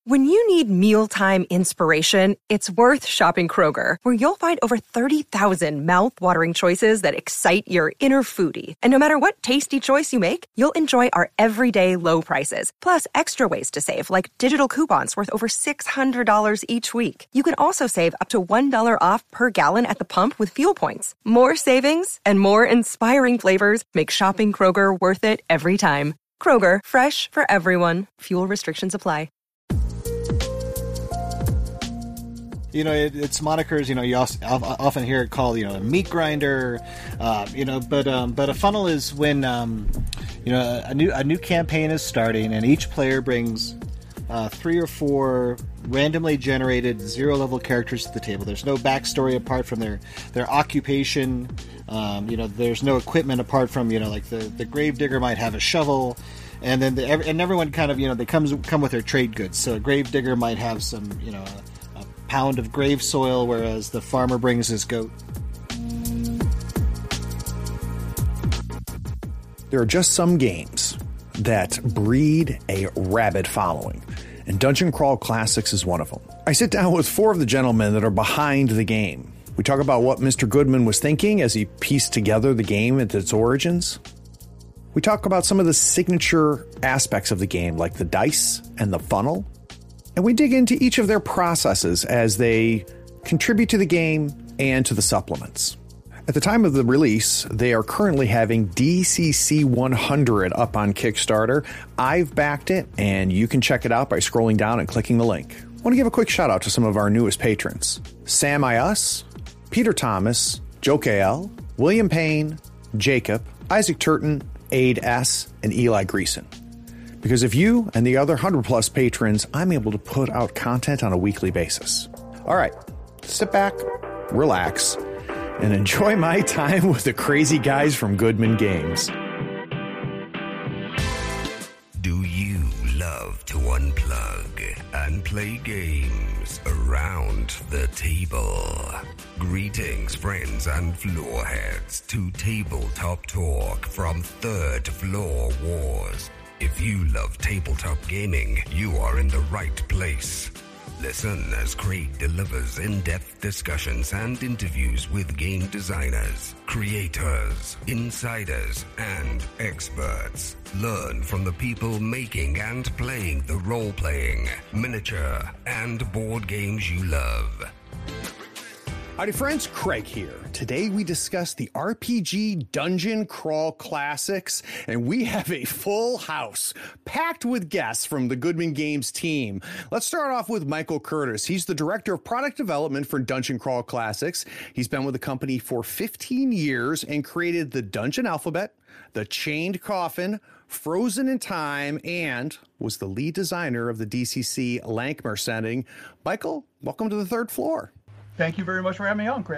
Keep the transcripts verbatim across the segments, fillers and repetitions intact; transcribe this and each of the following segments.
When you need mealtime inspiration, it's worth shopping Kroger, where you'll find over thirty thousand mouth-watering choices that excite your inner foodie. And no matter what tasty choice you make, you'll enjoy our everyday low prices, plus extra ways to save, like digital coupons worth over six hundred dollars each week. You can also save up to one dollar off per gallon at the pump with fuel points. More savings and more inspiring flavors make shopping Kroger worth it every time. Kroger, fresh for everyone. Fuel restrictions apply. You know, it, it's monikers. You know, you also, often hear it called, you know, a meat grinder. Uh, you know, but um, but a funnel is when um, you know a new a new campaign is starting, and each player brings uh, three or four randomly generated zero level characters to the table. There's no backstory apart from their their occupation. Um, you know, there's no equipment apart from, you know, like the the gravedigger might have a shovel. And then the, and everyone kind of, you know, they comes come with their trade goods. So a gravedigger might have some, you know, a, a pound of grave soil, whereas the farmer brings his goat. There are just some games that breed a rabid following, and Dungeon Crawl Classics is one of them. I sit down with four of the gentlemen that are behind the game. We talk about what Mister Goodman was thinking as he pieced together the game and its origins. We talk about some of the signature aspects of the game, like the dice and the funnel. And we dig into each of their processes as they contribute to the game and to the supplements. At the time of the release, they are currently having D C C one hundred up on Kickstarter. I've backed it, and you can check it out by scrolling down and clicking the link. I want to give a quick shout out to some of our newest patrons: Sam Ius, Peter Thomas, Joe K L, William Payne, Jacob, Isaac Turton, Aid S, and Eli Greason. Because of you and the other one hundred plus patrons, I'm able to put out content on a weekly basis. All right, sit back, relax, and enjoy my time with the crazy guys from Goodman Games. Do you love to unplug and play games around the table? Greetings, friends and floor heads, to Tabletop Talk from Third Floor Wars. If you love tabletop gaming, you are in the right place. Listen as Craig delivers in-depth discussions and interviews with game designers, creators, insiders, and experts. Learn from the people making and playing the role-playing, miniature, and board games you love. Howdy friends, Craig here. Today we discuss the R P G Dungeon Crawl Classics, and we have a full house packed with guests from the Goodman Games team. Let's start off with Michael Curtis. He's the Director of Product Development for Dungeon Crawl Classics. He's been with the company for fifteen years and created the Dungeon Alphabet, the Chained Coffin, Frozen in Time, and was the lead designer of the D C C Lankmer setting. Michael, welcome to the third floor. Thank you very much for having me on, Craig.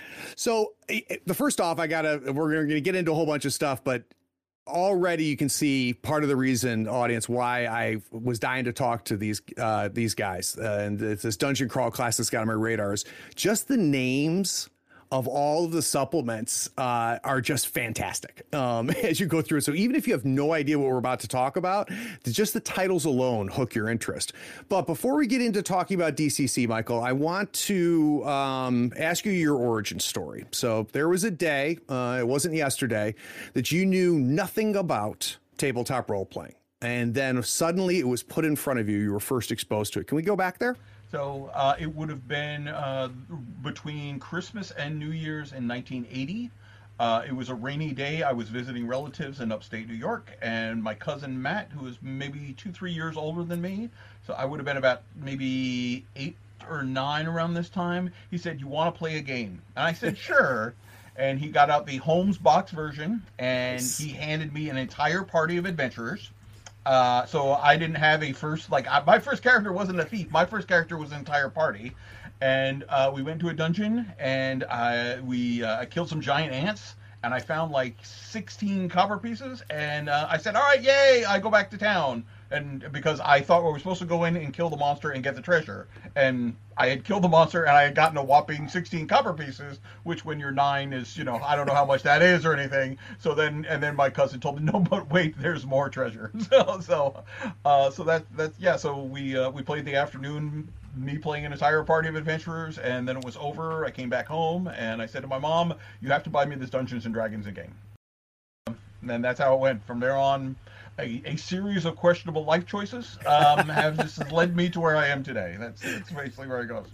So the first off, I gotta, we're going to get into a whole bunch of stuff, but already you can see part of the reason, audience, why I was dying to talk to these uh, these guys. Uh, and this Dungeon Crawl Classics got on my radar is just the names of all of the supplements uh, are just fantastic um, as you go through it. So even if you have no idea what we're about to talk about, just the titles alone hook your interest. But before we get into talking about D C C, Michael, I want to um, ask you your origin story. So there was a day, uh, it wasn't yesterday, that you knew nothing about tabletop role-playing. And then suddenly it was put in front of you. You were first exposed to it. Can we go back there? So uh, it would have been uh, between Christmas and New Year's in nineteen eighty. Uh, it was a rainy day. I was visiting relatives in upstate New York, and my cousin Matt, who was maybe two, three years older than me, so I would have been about maybe eight or nine around this time, he said, "You want to play a game?" And I said, "Sure." And he got out the Holmes box version, and he handed me an entire party of adventurers. Uh, so I didn't have a first, like, I, my first character wasn't a thief. My first character was an entire party. And uh, we went to a dungeon, and I, we uh, killed some giant ants, and I found like sixteen copper pieces. And uh, I said, all right, yay, I go back to town. and because I thought we were supposed to go in and kill the monster and get the treasure, and I had killed the monster and I had gotten a whopping sixteen copper pieces, which when you're nine is, you know, I don't know how much that is or anything. So then, and then my cousin told me, no, but wait, there's more treasure. So, so, uh, so that that's yeah. So we uh, we played the afternoon, me playing an entire party of adventurers, and then it was over. I came back home and I said to my mom, you have to buy me this Dungeons and Dragons game. And then that's how it went. From there on, a, a series of questionable life choices um, have just led me to where I am today. That's, that's basically where it goes.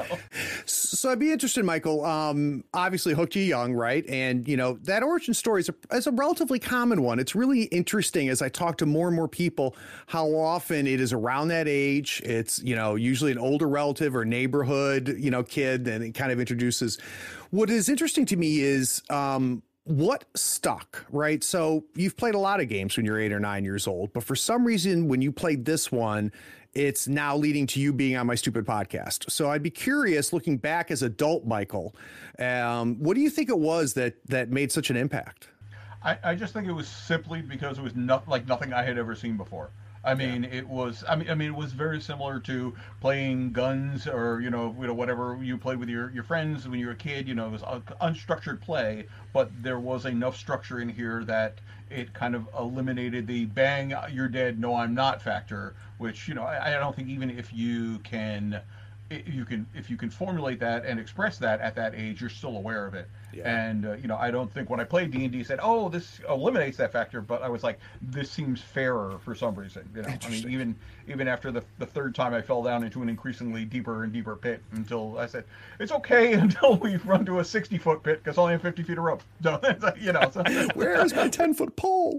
So I'd be interested, Michael. Um, obviously, hooked you young, right? And, you know, that origin story is a, is a relatively common one. It's really interesting as I talk to more and more people how often it is around that age. It's, you know, usually an older relative or neighborhood, you know, kid, and it kind of introduces. What is interesting to me is, um, what stuck, right? So you've played a lot of games when you're eight or nine years old, but for some reason, when you played this one, it's now leading to you being on my stupid podcast. So I'd be curious, looking back as adult Michael, um, what do you think it was that that made such an impact? I, I just think it was simply because it was not like nothing I had ever seen before. I mean, yeah. it was. I mean, I mean, it was very similar to playing guns, or you know, you know, whatever you played with your, your friends when you were a kid. You know, it was unstructured play, but there was enough structure in here that it kind of eliminated the "bang, you're dead, no, I'm not" factor. Which, you know, I, I don't think even if you can, if you can, if you can formulate that and express that at that age, you're still aware of it. Yeah. And, uh, you know, I don't think when I played D and D said, oh, this eliminates that factor, but I was like, this seems fairer for some reason. You know, I mean, even even after the, the third time I fell down into an increasingly deeper and deeper pit until I said, it's okay until we run to a sixty foot pit because I only have fifty feet of rope. So, you know. So. Where's my ten foot pole?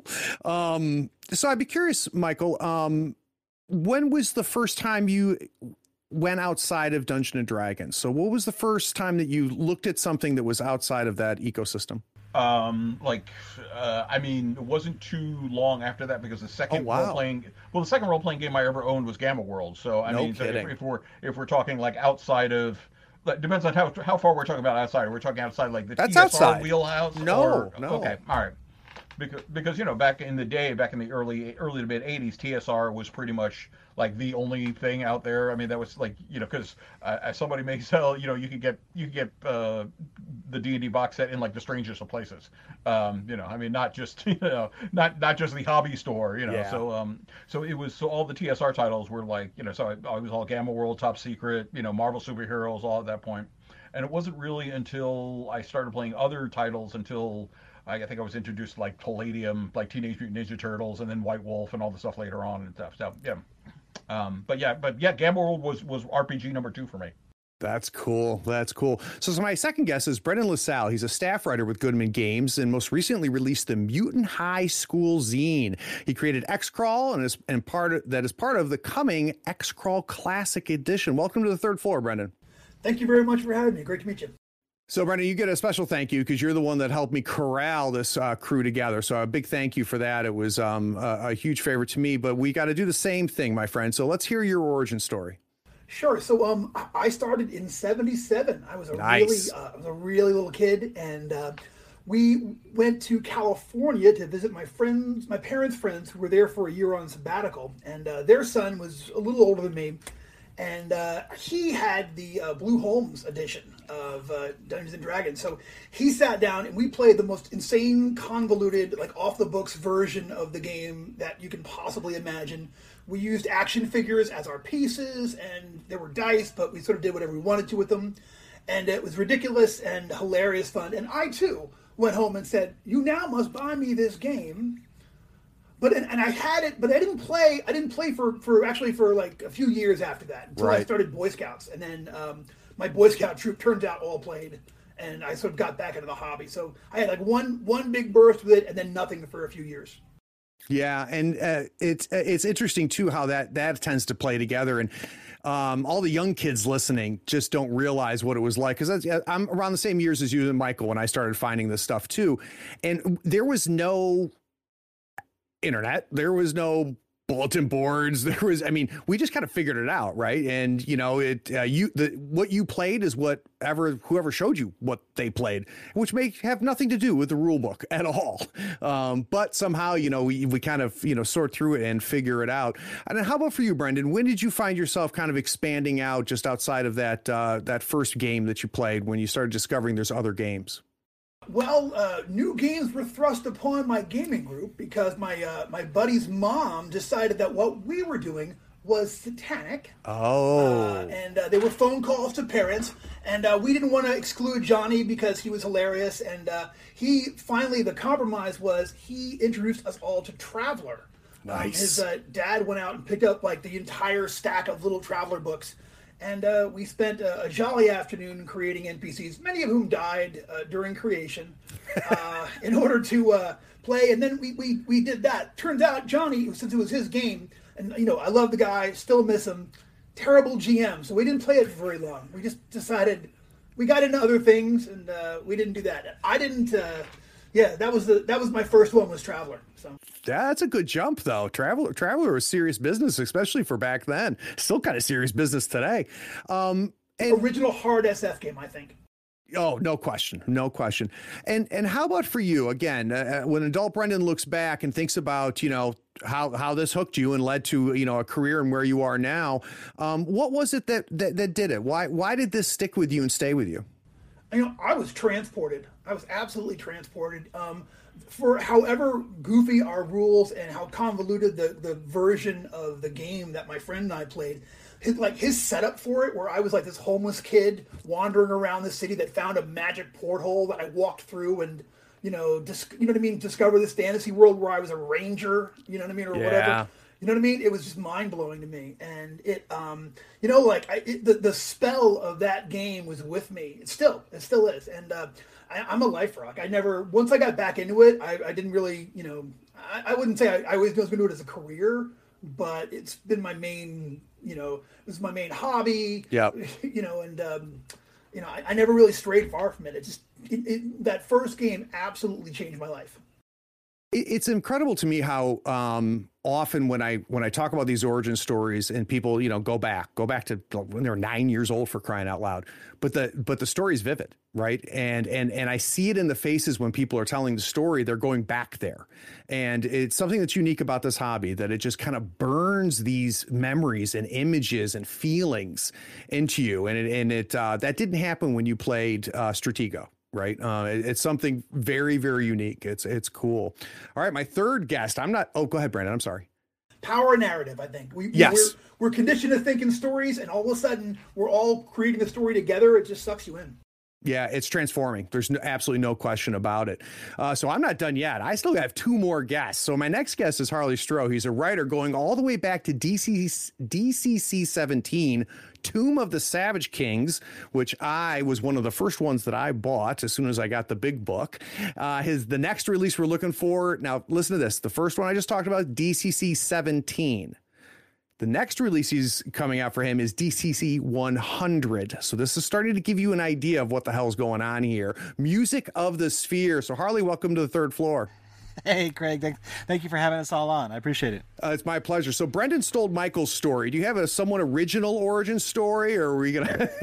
Um, so I'd be curious, Michael, um, when was the first time you went outside of Dungeons and Dragons? So what was the first time that you looked at something that was outside of that ecosystem? Um, like, uh, I mean, it wasn't too long after that because the second oh, wow. role playing, well, the second role playing game I ever owned was Gamma World. So I no mean, so if, kidding. if we're if we're talking like outside of, it depends on how how far we're talking about outside. We're talking outside like the That's T S R outside. wheelhouse. No, or, no. Okay, all right. Because, because you know, back in the day, back in the early early to mid eighties, T S R was pretty much like the only thing out there. I mean, that was like, you know, because uh, somebody may sell, you know, you could get you could get uh, the D and D box set in like the strangest of places. Um, you know, I mean, not just you know, not not just the hobby store. You know, yeah. so um, so it was so all the T S R titles were like, you know, so I, I was all Gamma World, Top Secret, you know, Marvel Superheroes, all at that point. And it wasn't really until I started playing other titles until I think I was introduced to like Palladium, like Teenage Mutant Ninja Turtles, and then White Wolf and all the stuff later on and stuff. So yeah, um, but yeah, but yeah, Gamma World was was R P G number two for me. That's cool. That's cool. So, so my second guess is Brendan LaSalle. He's a staff writer with Goodman Games and most recently released the Mutant High School zine. He created X-Crawl and is and part of, that is part of the coming X-Crawl Classic Edition. Welcome to the third floor, Brendan. Thank you very much for having me. Great to meet you. So, Brendan, you get a special thank you because you're the one that helped me corral this uh, crew together. So a big thank you for that. It was um, a, a huge favor to me, but we got to do the same thing, my friend. So let's hear your origin story. Sure. So um, I started in seventy-seven. I was a nice. really, uh, I was a really little kid, and uh, we went to California to visit my friends, my parents' friends, who were there for a year on sabbatical, and uh, their son was a little older than me, and uh, he had the uh, Blue Holmes edition of uh, Dungeons and Dragons. So he sat down and we played the most insane, convoluted, like off the books version of the game that you can possibly imagine. We used action figures as our pieces, and there were dice, but we sort of did whatever we wanted to with them. And it was ridiculous and hilarious fun. And I too went home and said, "You now must buy me this game." But and, and I had it, but I didn't play. I didn't play for, for actually for like a few years after that until right. I started Boy Scouts, and then um, my Boy Scout troop turns out all played, and I sort of got back into the hobby. So I had like one one big burst with it, and then nothing for a few years. Yeah, and uh, it's it's interesting too how that that tends to play together, and um, all the young kids listening just don't realize what it was like, because I'm around the same years as you and Michael when I started finding this stuff too, and there was no internet, there was no bulletin boards. There was, I mean, we just kind of figured it out, right? And you know, it uh, you the what you played is whatever whoever showed you what they played, which may have nothing to do with the rule book at all. Um, but somehow, you know, we we kind of you know sort through it and figure it out. And then how about for you, Brendan? When did you find yourself kind of expanding out just outside of that uh, that first game that you played when you started discovering there's other games? Well, uh, new games were thrust upon my gaming group because my uh, my buddy's mom decided that what we were doing was satanic. Oh. Uh, and uh, there were phone calls to parents, and uh, we didn't want to exclude Johnny because he was hilarious. And uh, he finally, the compromise was he introduced us all to Traveller. Nice. Um, his uh, dad went out and picked up like the entire stack of little Traveller books. And uh, we spent a, a jolly afternoon creating N P Cs, many of whom died uh, during creation, uh, in order to uh, play. And then we, we, we did that. Turns out Johnny, since it was his game, and you know I love the guy, still miss him, terrible G M. So we didn't play it for very long. We just decided we got into other things, and uh, we didn't do that. I didn't. Uh, yeah, that was the that was my first one was Traveller. So. That's a good jump, though. Traveller, Traveller was serious business, especially for back then. Still kind of serious business today. Um, and, Original hard S F game, I think. Oh, no question. No question. And and how about for you, again, uh, when adult Brendan looks back and thinks about, you know, how, how this hooked you and led to, you know, a career and where you are now, um, what was it that, that, that did it? Why, why did this stick with you and stay with you? You know, I was transported. I was absolutely transported. Um, for however goofy our rules and how convoluted the, the version of the game that my friend and I played, his, like his setup for it, where I was like this homeless kid wandering around the city that found a magic porthole that I walked through and, you know, dis- you know what I mean, discover this fantasy world where I was a ranger, you know what I mean, or yeah. whatever. You know what I mean? It was just mind blowing to me, and it, um, you know, like I, it, the the spell of that game was with me. It still, it still is, and uh, I, I'm a life rock. I never, once I got back into it, I, I didn't really, you know, I, I wouldn't say I, I always was going to do it as a career, but it's been my main, you know, it was my main hobby. Yeah. You know, and um, you know, I, I never really strayed far from it. It just it, it, that first game absolutely changed my life. It's incredible to me how um, often when I when I talk about these origin stories and people, you know, go back, go back to when they were nine years old, for crying out loud. But the but the story is vivid, right? And and and I see it in the faces when people are telling the story. They're going back there, and it's something that's unique about this hobby, that it just kind of burns these memories and images and feelings into you. And it, and it uh, that didn't happen when you played uh, Stratego. Right. Uh, it, it's something very, very unique. It's it's cool. All right. My third guest. I'm not. Oh, go ahead, Brandon. I'm sorry. Power narrative, I think. We, yes. We're, we're conditioned to think in stories, and all of a sudden, we're all creating a story together. It just sucks you in. Yeah, it's transforming. There's no, absolutely no question about it. Uh, so I'm not done yet. I still have two more guests. So my next guest is Harley Stroh. He's a writer going all the way back to D C, D C C seventeen, Tomb of the Savage Kings, which I was one of the first ones that I bought as soon as I got the big book. Uh, his the next release we're looking for. Now, listen to this. The first one I just talked about, D C C seventeen. The next release he's coming out for him is D C C one hundred. So this is starting to give you an idea of what the hell's going on here. Music of the Sphere. So Harley, welcome to the third floor. Hey, Craig. Thank, thank you for having us all on. I appreciate it. Uh, it's my pleasure. So Brendan stole Michael's story. Do you have a somewhat original origin story, or are we going to...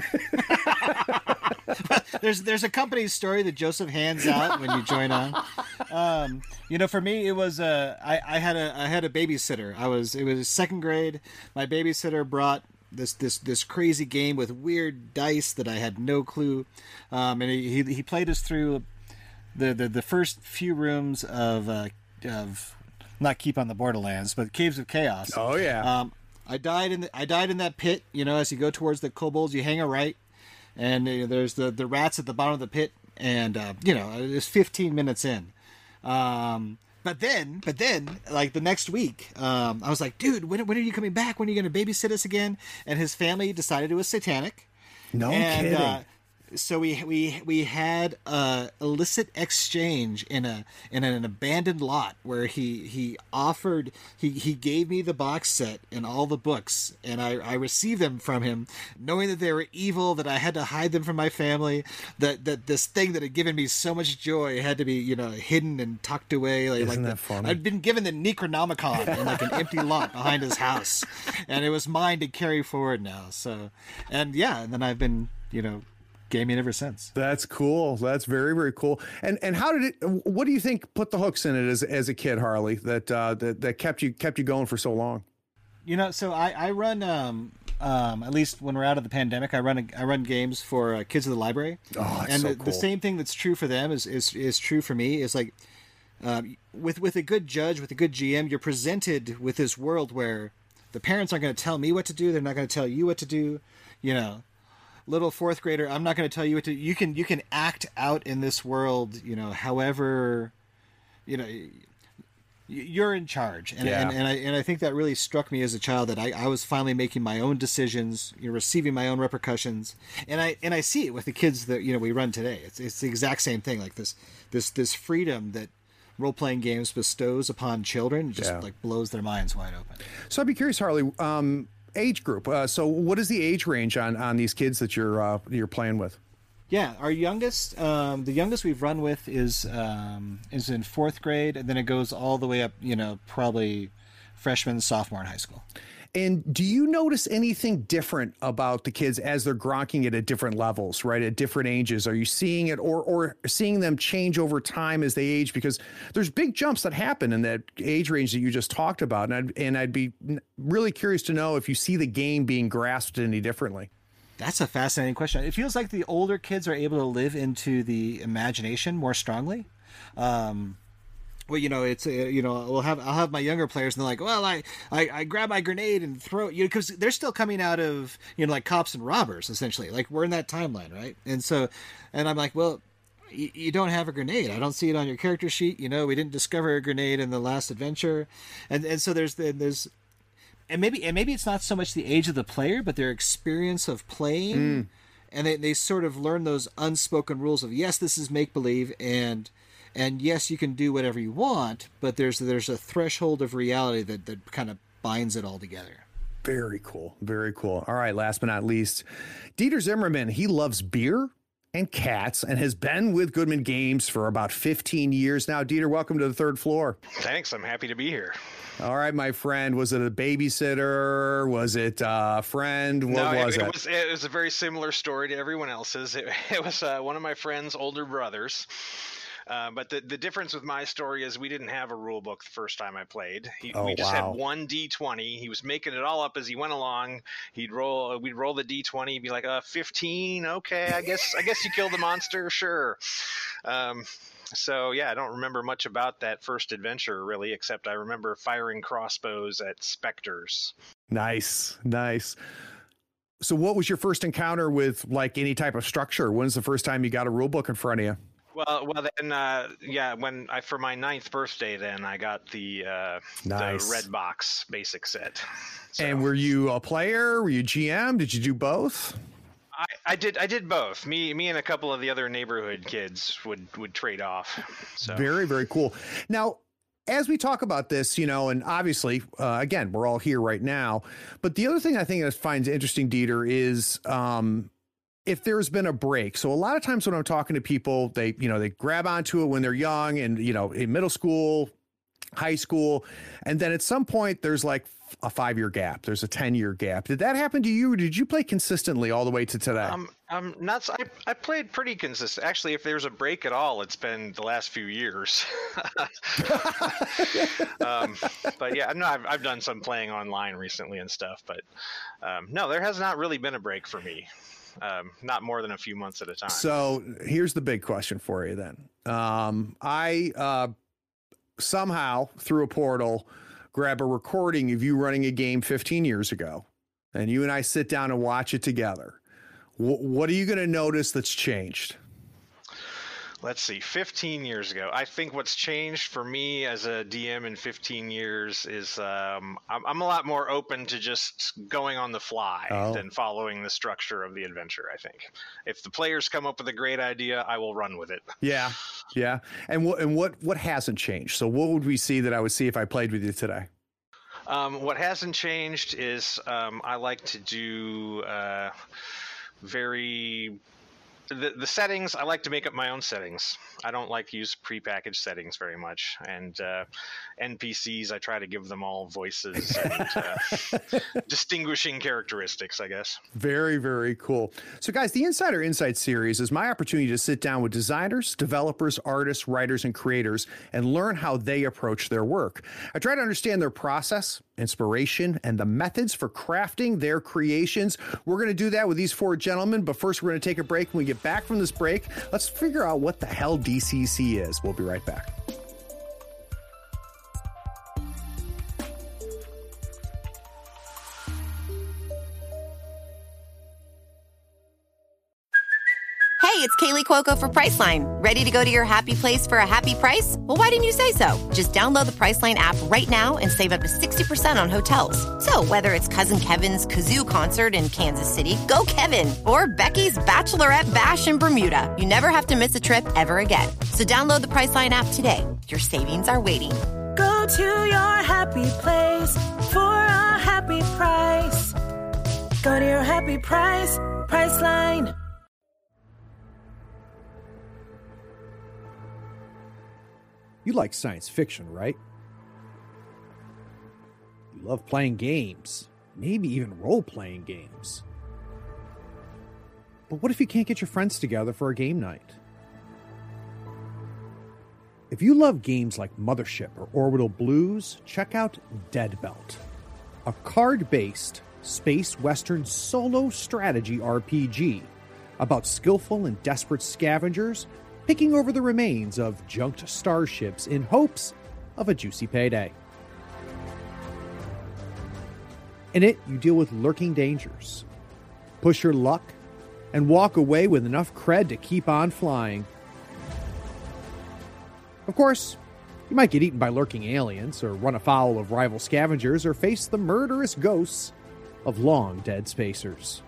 there's there's a company story that Joseph hands out when you join on. Um, you know, for me, it was uh, I, I had a I had a babysitter. I was it was second grade. My babysitter brought this this this crazy game with weird dice that I had no clue, um, and he he played us through the the, the first few rooms of uh, of not Keep on the Borderlands, but Caves of Chaos. Oh yeah. Um, I died in the, I died in that pit. You know, as you go towards the kobolds, you hang a right. And uh, there's the, the rats at the bottom of the pit, and uh, you know it's fifteen minutes in. Um, but then, but then, like the next week, um, I was like, "Dude, when when are you coming back? When are you going to babysit us again?" And his family decided it was satanic. No and, kidding. Uh, so we we we had a illicit exchange in a in an abandoned lot where he he offered he he gave me the box set and all the books, and I I received them from him, knowing that they were evil, that I had to hide them from my family, that that this thing that had given me so much joy had to be, you know, hidden and tucked away. Like, Isn't like that the, funny? I'd been given the Necronomicon in like an empty lot behind his house, and it was mine to carry forward now. So, and yeah, and then I've been, you know, gaming ever since. That's cool. That's very, very cool. And and how did it? What do you think put the hooks in it as as a kid, Harley? That uh, that that kept you kept you going for so long. You know, so I I run um um at least when we're out of the pandemic, I run a, I run games for uh, kids of the library. Oh, that's and so the, cool. the same thing that's true for them is is is true for me. Is like um, with with a good judge, with a good G M, you're presented with this world where the parents aren't going to tell me what to do. They're not going to tell you what to do. You know. Little fourth grader, I'm not going to tell you what to. You can you can act out in this world, you know. However, you know, you're in charge, and Yeah. and, and I and I think that really struck me as a child that I, I was finally making my own decisions, you know, receiving my own repercussions, and I and I see it with the kids that you know we run today. It's it's the exact same thing, like this this this freedom that role playing games bestows upon children just Yeah. like blows their minds wide open. So I'd be curious, Harley. Um, age group. Uh, so what is the age range on on these kids that you're uh, you're playing with? Yeah, our youngest, um, the youngest we've run with is um, is in fourth grade, and then it goes all the way up, you know, probably freshman, sophomore in high school. And do you notice anything different about the kids as they're gronking it at different levels, right? At different ages? Are you seeing it or or seeing them change over time as they age? Because there's big jumps that happen in that age range that you just talked about. And I'd, and I'd be really curious to know if you see the game being grasped any differently. That's a fascinating question. It feels like the older kids are able to live into the imagination more strongly. Um, well, you know, it's uh, you know, we'll have I'll have my younger players, and they're like, well, I, I, I grab my grenade and throw it, you know, because they're still coming out of, you know, like cops and robbers, essentially. Like we're in that timeline, right? And so, and I'm like, well, you, you don't have a grenade. I don't see it on your character sheet. You know, we didn't discover a grenade in the last adventure, and and so there's there's. And maybe and maybe it's not so much the age of the player, but their experience of playing, mm. and they, they sort of learn those unspoken rules of yes, this is make believe, and and yes, you can do whatever you want, but there's there's a threshold of reality that, that kind of binds it all together. Very cool, very cool. All right, last but not least, Dieter Zimmerman. He loves beer and cats and has been with Goodman Games for about fifteen years now. Dieter, welcome to the third floor. Thanks, I'm happy to be here. All right, my friend. Was it a babysitter? Was it a friend? What no, was it, it? It was, it was a very similar story to everyone else's. It, it was uh, one of my friend's older brothers. Uh, but the, the difference with my story is we didn't have a rule book the first time I played. He, oh, we just wow. had one D twenty. He was making it all up as he went along. He'd roll, we'd roll the D twenty. He'd be like, uh, fifteen. Okay, I guess, I guess you killed the monster. Sure. Um, So, yeah, I don't remember much about that first adventure, really, except I remember firing crossbows at specters. Nice, nice. So what was your first encounter with, like, any type of structure? When's the first time you got a rule book in front of you? Well, well, then, uh, yeah, when I for my ninth birthday, then I got the uh, nice. the red box basic set. So. And were you a player? Were you G M? Did you do both? I, I did. I did both. Me, me, and a couple of the other neighborhood kids would would trade off. So. Very, very cool. Now, as we talk about this, you know, and obviously, uh, again, we're all here right now. But the other thing I think I find interesting, Dieter, is um, if there's been a break. So a lot of times when I'm talking to people, they, you know, they grab onto it when they're young and, you know, in middle school, high school, and then at some point there's like a five-year gap. There's a ten-year gap. Did that happen to you, or did you play consistently all the way to today? Um, I'm not. I, I played pretty consistent. Actually, if there's a break at all, it's been the last few years. um, but yeah, no, I've, I've done some playing online recently and stuff. But um, no, there has not really been a break for me. Um, not more than a few months at a time. So here's the big question for you then. Um, I uh, somehow, through a portal, grab a recording of you running a game fifteen years ago, and you and I sit down and watch it together. W- what are you going to notice that's changed? let's see, fifteen years ago. I think what's changed for me as a D M in fifteen years is um, I'm, I'm a lot more open to just going on the fly Oh. than following the structure of the adventure, I think. If the players come up with a great idea, I will run with it. Yeah, yeah. And what and what what hasn't changed? So what would we see that I would see if I played with you today? Um, what hasn't changed is um, I like to do uh, very... The, the settings, I like to make up my own settings. I don't like to use prepackaged settings very much. And uh, N P Cs, I try to give them all voices and uh, distinguishing characteristics, I guess. Very, very cool. So, guys, the Insider Insight series is my opportunity to sit down with designers, developers, artists, writers, and creators and learn how they approach their work. I try to understand their process, inspiration, and the methods for crafting their creations. We're going to do that with these four gentlemen, but first we're going to take a break. When we get back from this break, let's figure out what the hell D C C is. We'll be right back. Hey, it's Kaylee Cuoco for Priceline. Ready to go to your happy place for a happy price? Well, why didn't you say so? Just download the Priceline app right now and save up to sixty percent on hotels. So whether it's Cousin Kevin's Kazoo Concert in Kansas City, go Kevin, or Becky's Bachelorette Bash in Bermuda, you never have to miss a trip ever again. So download the Priceline app today. Your savings are waiting. Go to your happy place for a happy price. Go to your happy price, Priceline. You like science fiction, right? You love playing games, maybe even role-playing games. But what if you can't get your friends together for a game night? If you love games like Mothership or Orbital Blues, check out Dead Belt, a card-based space western solo strategy R P G about skillful and desperate scavengers picking over the remains of junked starships in hopes of a juicy payday. In it, you deal with lurking dangers, push your luck, and walk away with enough cred to keep on flying. Of course, you might get eaten by lurking aliens, or run afoul of rival scavengers, or face the murderous ghosts of long-dead spacers.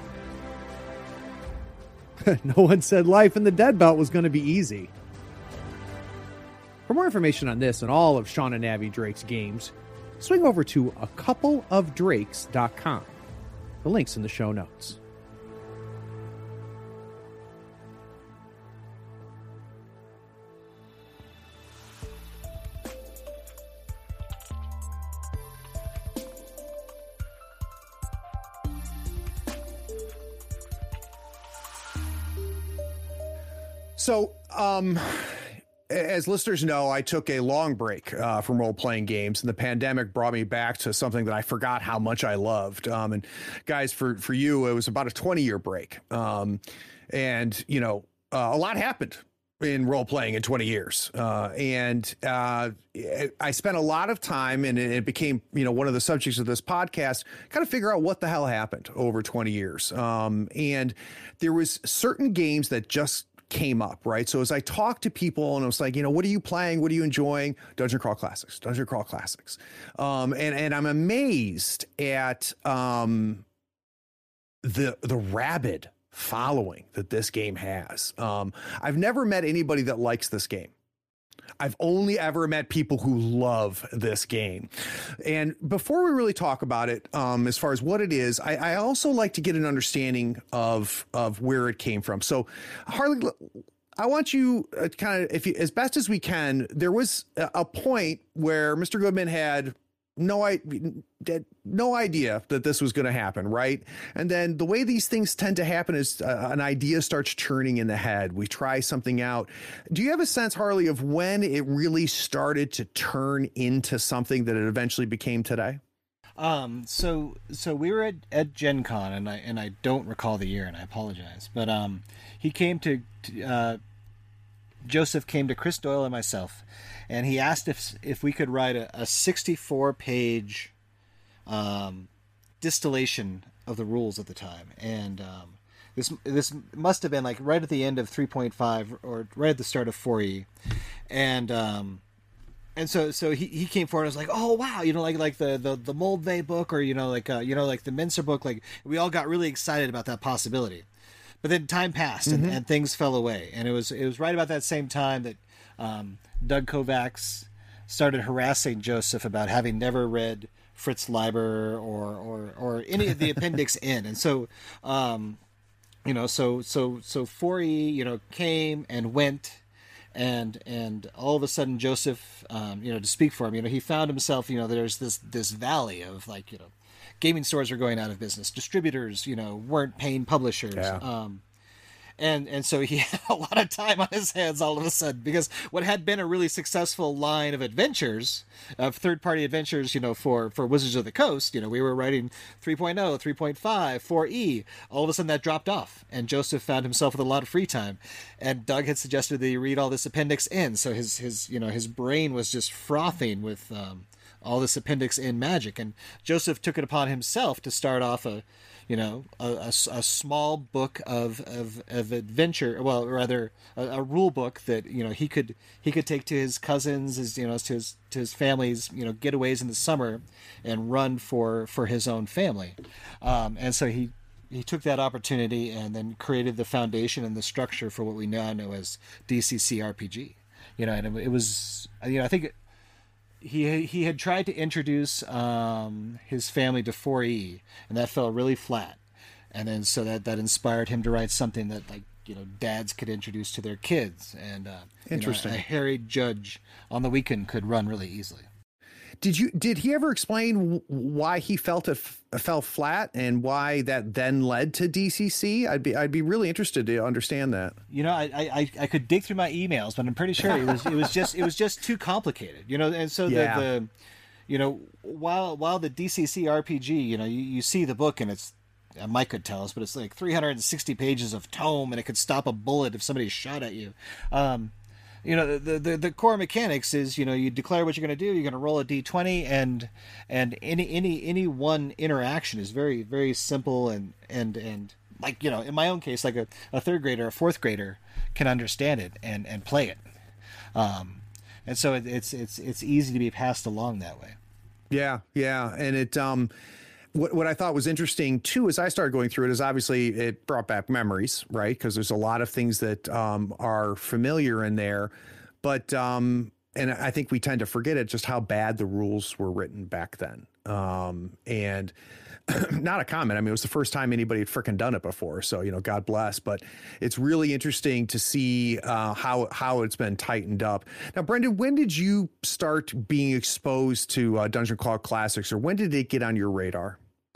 No one said life in the Dead Belt was going to be easy. For more information on this and all of Sean and Abby Drake's games, swing over to a couple of drakes dot com. The link's in the show notes. So, um, as listeners know, I took a long break uh, from role-playing games, and the pandemic brought me back to something that I forgot how much I loved. Um, and guys, for, for you, it was about a twenty-year break. Um, and, you know, uh, a lot happened in role-playing in twenty years. Uh, and uh, I spent a lot of time, and it became, you know, one of the subjects of this podcast, kind of figure out what the hell happened over twenty years. Um, and there was certain games that just came up, right? So as I talked to people and I was like, you know, what are you playing? What are you enjoying? Dungeon Crawl Classics, Dungeon Crawl Classics. Um, and, and I'm amazed at um, the, the rabid following that this game has. Um, I've never met anybody that likes this game. I've only ever met people who love this game. And before we really talk about it, um, as far as what it is, I, I also like to get an understanding of, of where it came from. So Harley, I want you uh, kind of, if you, as best as we can, there was a, a point where Mister Goodman had no, I, no idea that this was going to happen, right? And then the way these things tend to happen is uh, an idea starts churning in the head. We try something out. Do you have a sense, Harley, of when it really started to turn into something that it eventually became today? Um, so, so we were at, at Gen Con, and I, and I don't recall the year, and I apologize, but, um, he came to, to uh, Joseph came to Chris Doyle and myself, and he asked if if we could write a, a sixty-four page um, distillation of the rules at the time. And um, this this must have been like right at the end of three point five or right at the start of four E, and um, and so so he, he came forward and was like, oh wow, you know, like like the the the Moldvay book, or you know like uh, you know like the Mincer book, like we all got really excited about that possibility. But then time passed and, mm-hmm. and things fell away, and it was it was right about that same time that um, Doug Kovacs started harassing Joseph about having never read Fritz Leiber or or, or any of the Appendix N, and so um, you know so so so four E you know came and went, and and all of a sudden Joseph um, you know to speak for him, you know he found himself you know there's this this valley of like you know. Gaming stores were going out of business. Distributors, you know, weren't paying publishers. Yeah. Um, and and so he had a lot of time on his hands all of a sudden, because what had been a really successful line of adventures, of third-party adventures, you know, for, for Wizards of the Coast, you know, we were writing three point oh, three point five, four E. All of a sudden that dropped off, and Joseph found himself with a lot of free time. And Doug had suggested that he read all this Appendix N, so his, his you know, his brain was just frothing with... Um, all this Appendix N magic, and Joseph took it upon himself to start off a, you know, a, a, a small book of, of of adventure. Well, rather a, a rule book that you know he could he could take to his cousins, his you know to his to his family's you know getaways in the summer, and run for for his own family. Um, and so he he took that opportunity and then created the foundation and the structure for what we now know as D C C R P G. You know, and it, it was you know I think. It, He he had tried to introduce um, his family to four E, and that fell really flat. And then so that, that inspired him to write something that like you know dads could introduce to their kids, and uh, interesting. You know, a harried judge on the weekend could run really easily. Did you did he ever explain why he felt it f- fell flat and why that then led to D C C? I'd be I'd be really interested to understand that. You know, I I, I could dig through my emails, but I'm pretty sure it was it was just it was just too complicated. You know, and so yeah. the, the you know while while the D C C R P G, you know, you, you see the book and it's Mike could tell us, but it's like three hundred sixty pages of tome, and it could stop a bullet if somebody shot at you. Um, You know, the, the the core mechanics is, you know, you declare what you're going to do. You're going to roll a d twenty, and and any any any one interaction is very very simple, and and and like you know, in my own case, like a, a third grader, a fourth grader can understand it and, and play it, um, and so it, it's it's it's easy to be passed along that way. Yeah, yeah, and it um. What what I thought was interesting, too, as I started going through it, is obviously it brought back memories, right? Because there's a lot of things that um, are familiar in there. But, um, and I think we tend to forget it, just how bad the rules were written back then. Um, and not a comment. I mean, it was the first time anybody had frickin' done it before. So, you know, God bless. But it's really interesting to see uh, how how it's been tightened up. Now, Brendan, when did you start being exposed to uh, Dungeon Crawl Classics, or when did it get on your radar?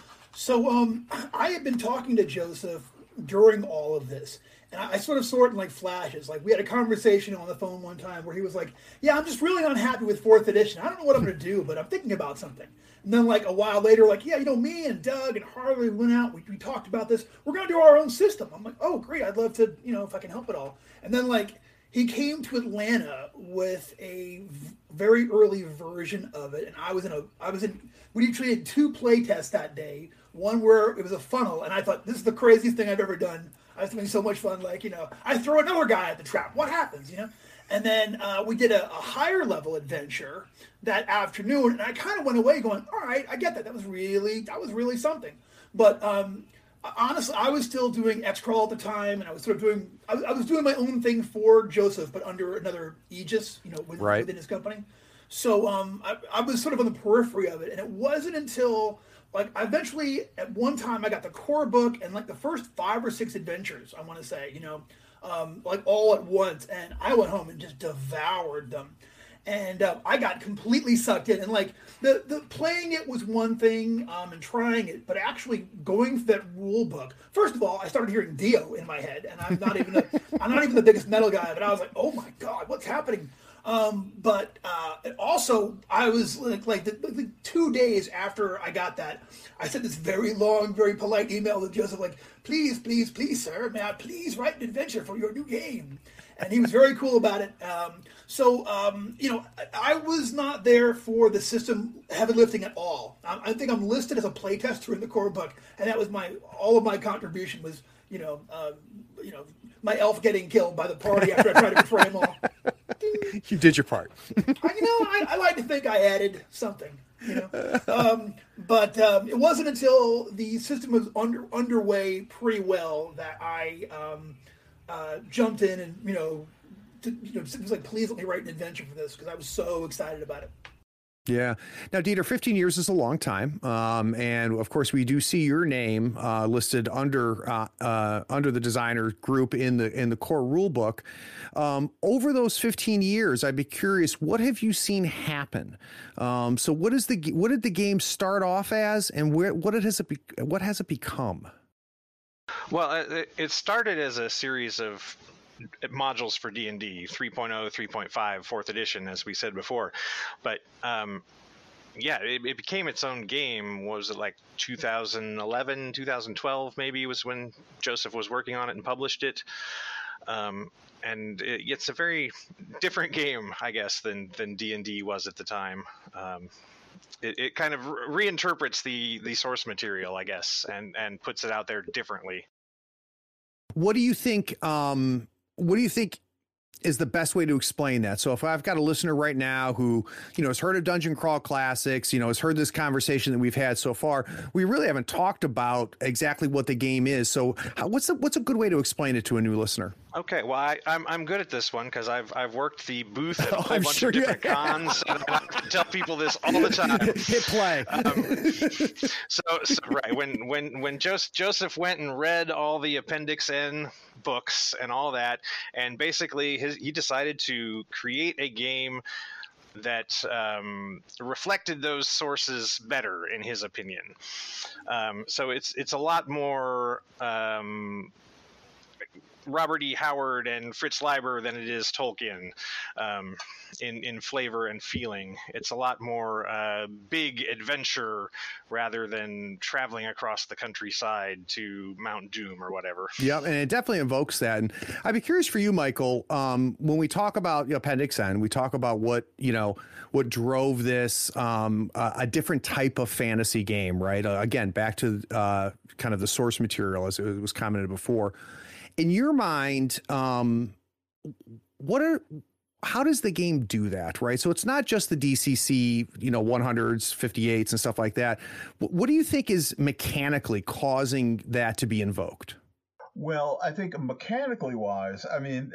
So um, I had been talking to Joseph during all of this, and I, I sort of saw it in like flashes. Like we had a conversation on the phone one time where he was like, yeah, I'm just really unhappy with fourth edition. I don't know what I'm going to do, but I'm thinking about something. And then like a while later, like, yeah, you know, me and Doug and Harley went out. We, we talked about this. We're going to do our own system. I'm like, oh, great. I'd love to, you know, if I can help at all. And then like he came to Atlanta with a v- very early version of it. And I was in a, I was in, we actually did two play tests that day. One where it was a funnel, and I thought, this is the craziest thing I've ever done. I was having so much fun. Like, you know, I throw another guy at the trap. What happens, you know? And then uh, we did a, a higher level adventure that afternoon, and I kind of went away going, all right, I get that. That was really, that was really something. But um, honestly, I was still doing X-Crawl at the time, and I was sort of doing, I, I was doing my own thing for Joseph, but under another aegis, you know, within, right. within his company. So um, I, I was sort of on the periphery of it, and it wasn't until... Like, eventually, at one time, I got the core book and, like, the first five or six adventures, I want to say, you know, um, like, all at once. And I went home and just devoured them. And uh, I got completely sucked in. And, like, the, the playing it was one thing um, and trying it, but actually going through that rule book. First of all, I started hearing Dio in my head. And I'm not even a, I'm not even the biggest metal guy, but I was like, oh, my God, what's happening? Um, but, uh, also I was like, like the, the two days after I got that, I sent this very long, very polite email to Joseph, like, please, please, please, sir, may I please write an adventure for your new game? And he was very cool about it. Um, so, um, you know, I, I was not there for the system heavy lifting at all. I, I think I'm listed as a playtester in the core book. And that was my, all of my contribution was you know, uh, you know, my elf getting killed by the party after I tried to betray them all. You did your part. I, you know, I, I like to think I added something. You know, um, but um, it wasn't until the system was under underway pretty well that I um, uh, jumped in and you know, to, you know, it was like, please let me write an adventure for this because I was so excited about it. Yeah. Now, Dieter, fifteen years is a long time, um, and of course, we do see your name uh, listed under uh, uh, under the designer group in the in the core rule book. Um, over those fifteen years, I'd be curious, what have you seen happen? Um, so, what is the what did the game start off as, and where what it has it be, what has it become? Well, it, it started as a series of modules for D and D three point oh, three point five, fourth edition, as we said before. But um, yeah, it, it became its own game. What was it, like two thousand eleven, two thousand twelve maybe was when Joseph was working on it and published it. Um, and it, it's a very different game, I guess, than than D and D was at the time. Um, it, it kind of re- reinterprets the the source material, I guess, and and puts it out there differently. What do you think? Um, what do you think is the best way to explain that? So if I've got a listener right now who, you know, has heard of Dungeon Crawl Classics, you know, has heard this conversation that we've had so far, we really haven't talked about exactly what the game is. So how, what's the, what's a good way to explain it to a new listener? Okay, well, I, I'm I'm good at this one because I've I've worked the booth at a whole I'm bunch sure of different you- cons, and I tell people this all the time. Hit play. Um, so, so right when when when Joseph Joseph went and read all the Appendix N books and all that, and basically his he decided to create a game that um, reflected those sources better, in his opinion. Um, so it's it's a lot more Um, Robert E. Howard and Fritz Leiber than it is Tolkien um, in, in flavor and feeling. It's a lot more uh, big adventure rather than traveling across the countryside to Mount Doom or whatever. Yeah, and it definitely invokes that. And I'd be curious for you, Michael, um, when we talk about you know, Appendix N, we talk about what, you know, what drove this, um, uh, a different type of fantasy game, right? Uh, again, back to uh, kind of the source material, as it was commented before. In your mind, um, what are, how does the game do that, right? So it's not just the D C C, you know, one hundreds, fifty-eights and stuff like that. What do you think is mechanically causing that to be invoked? Well, I think mechanically wise, I mean,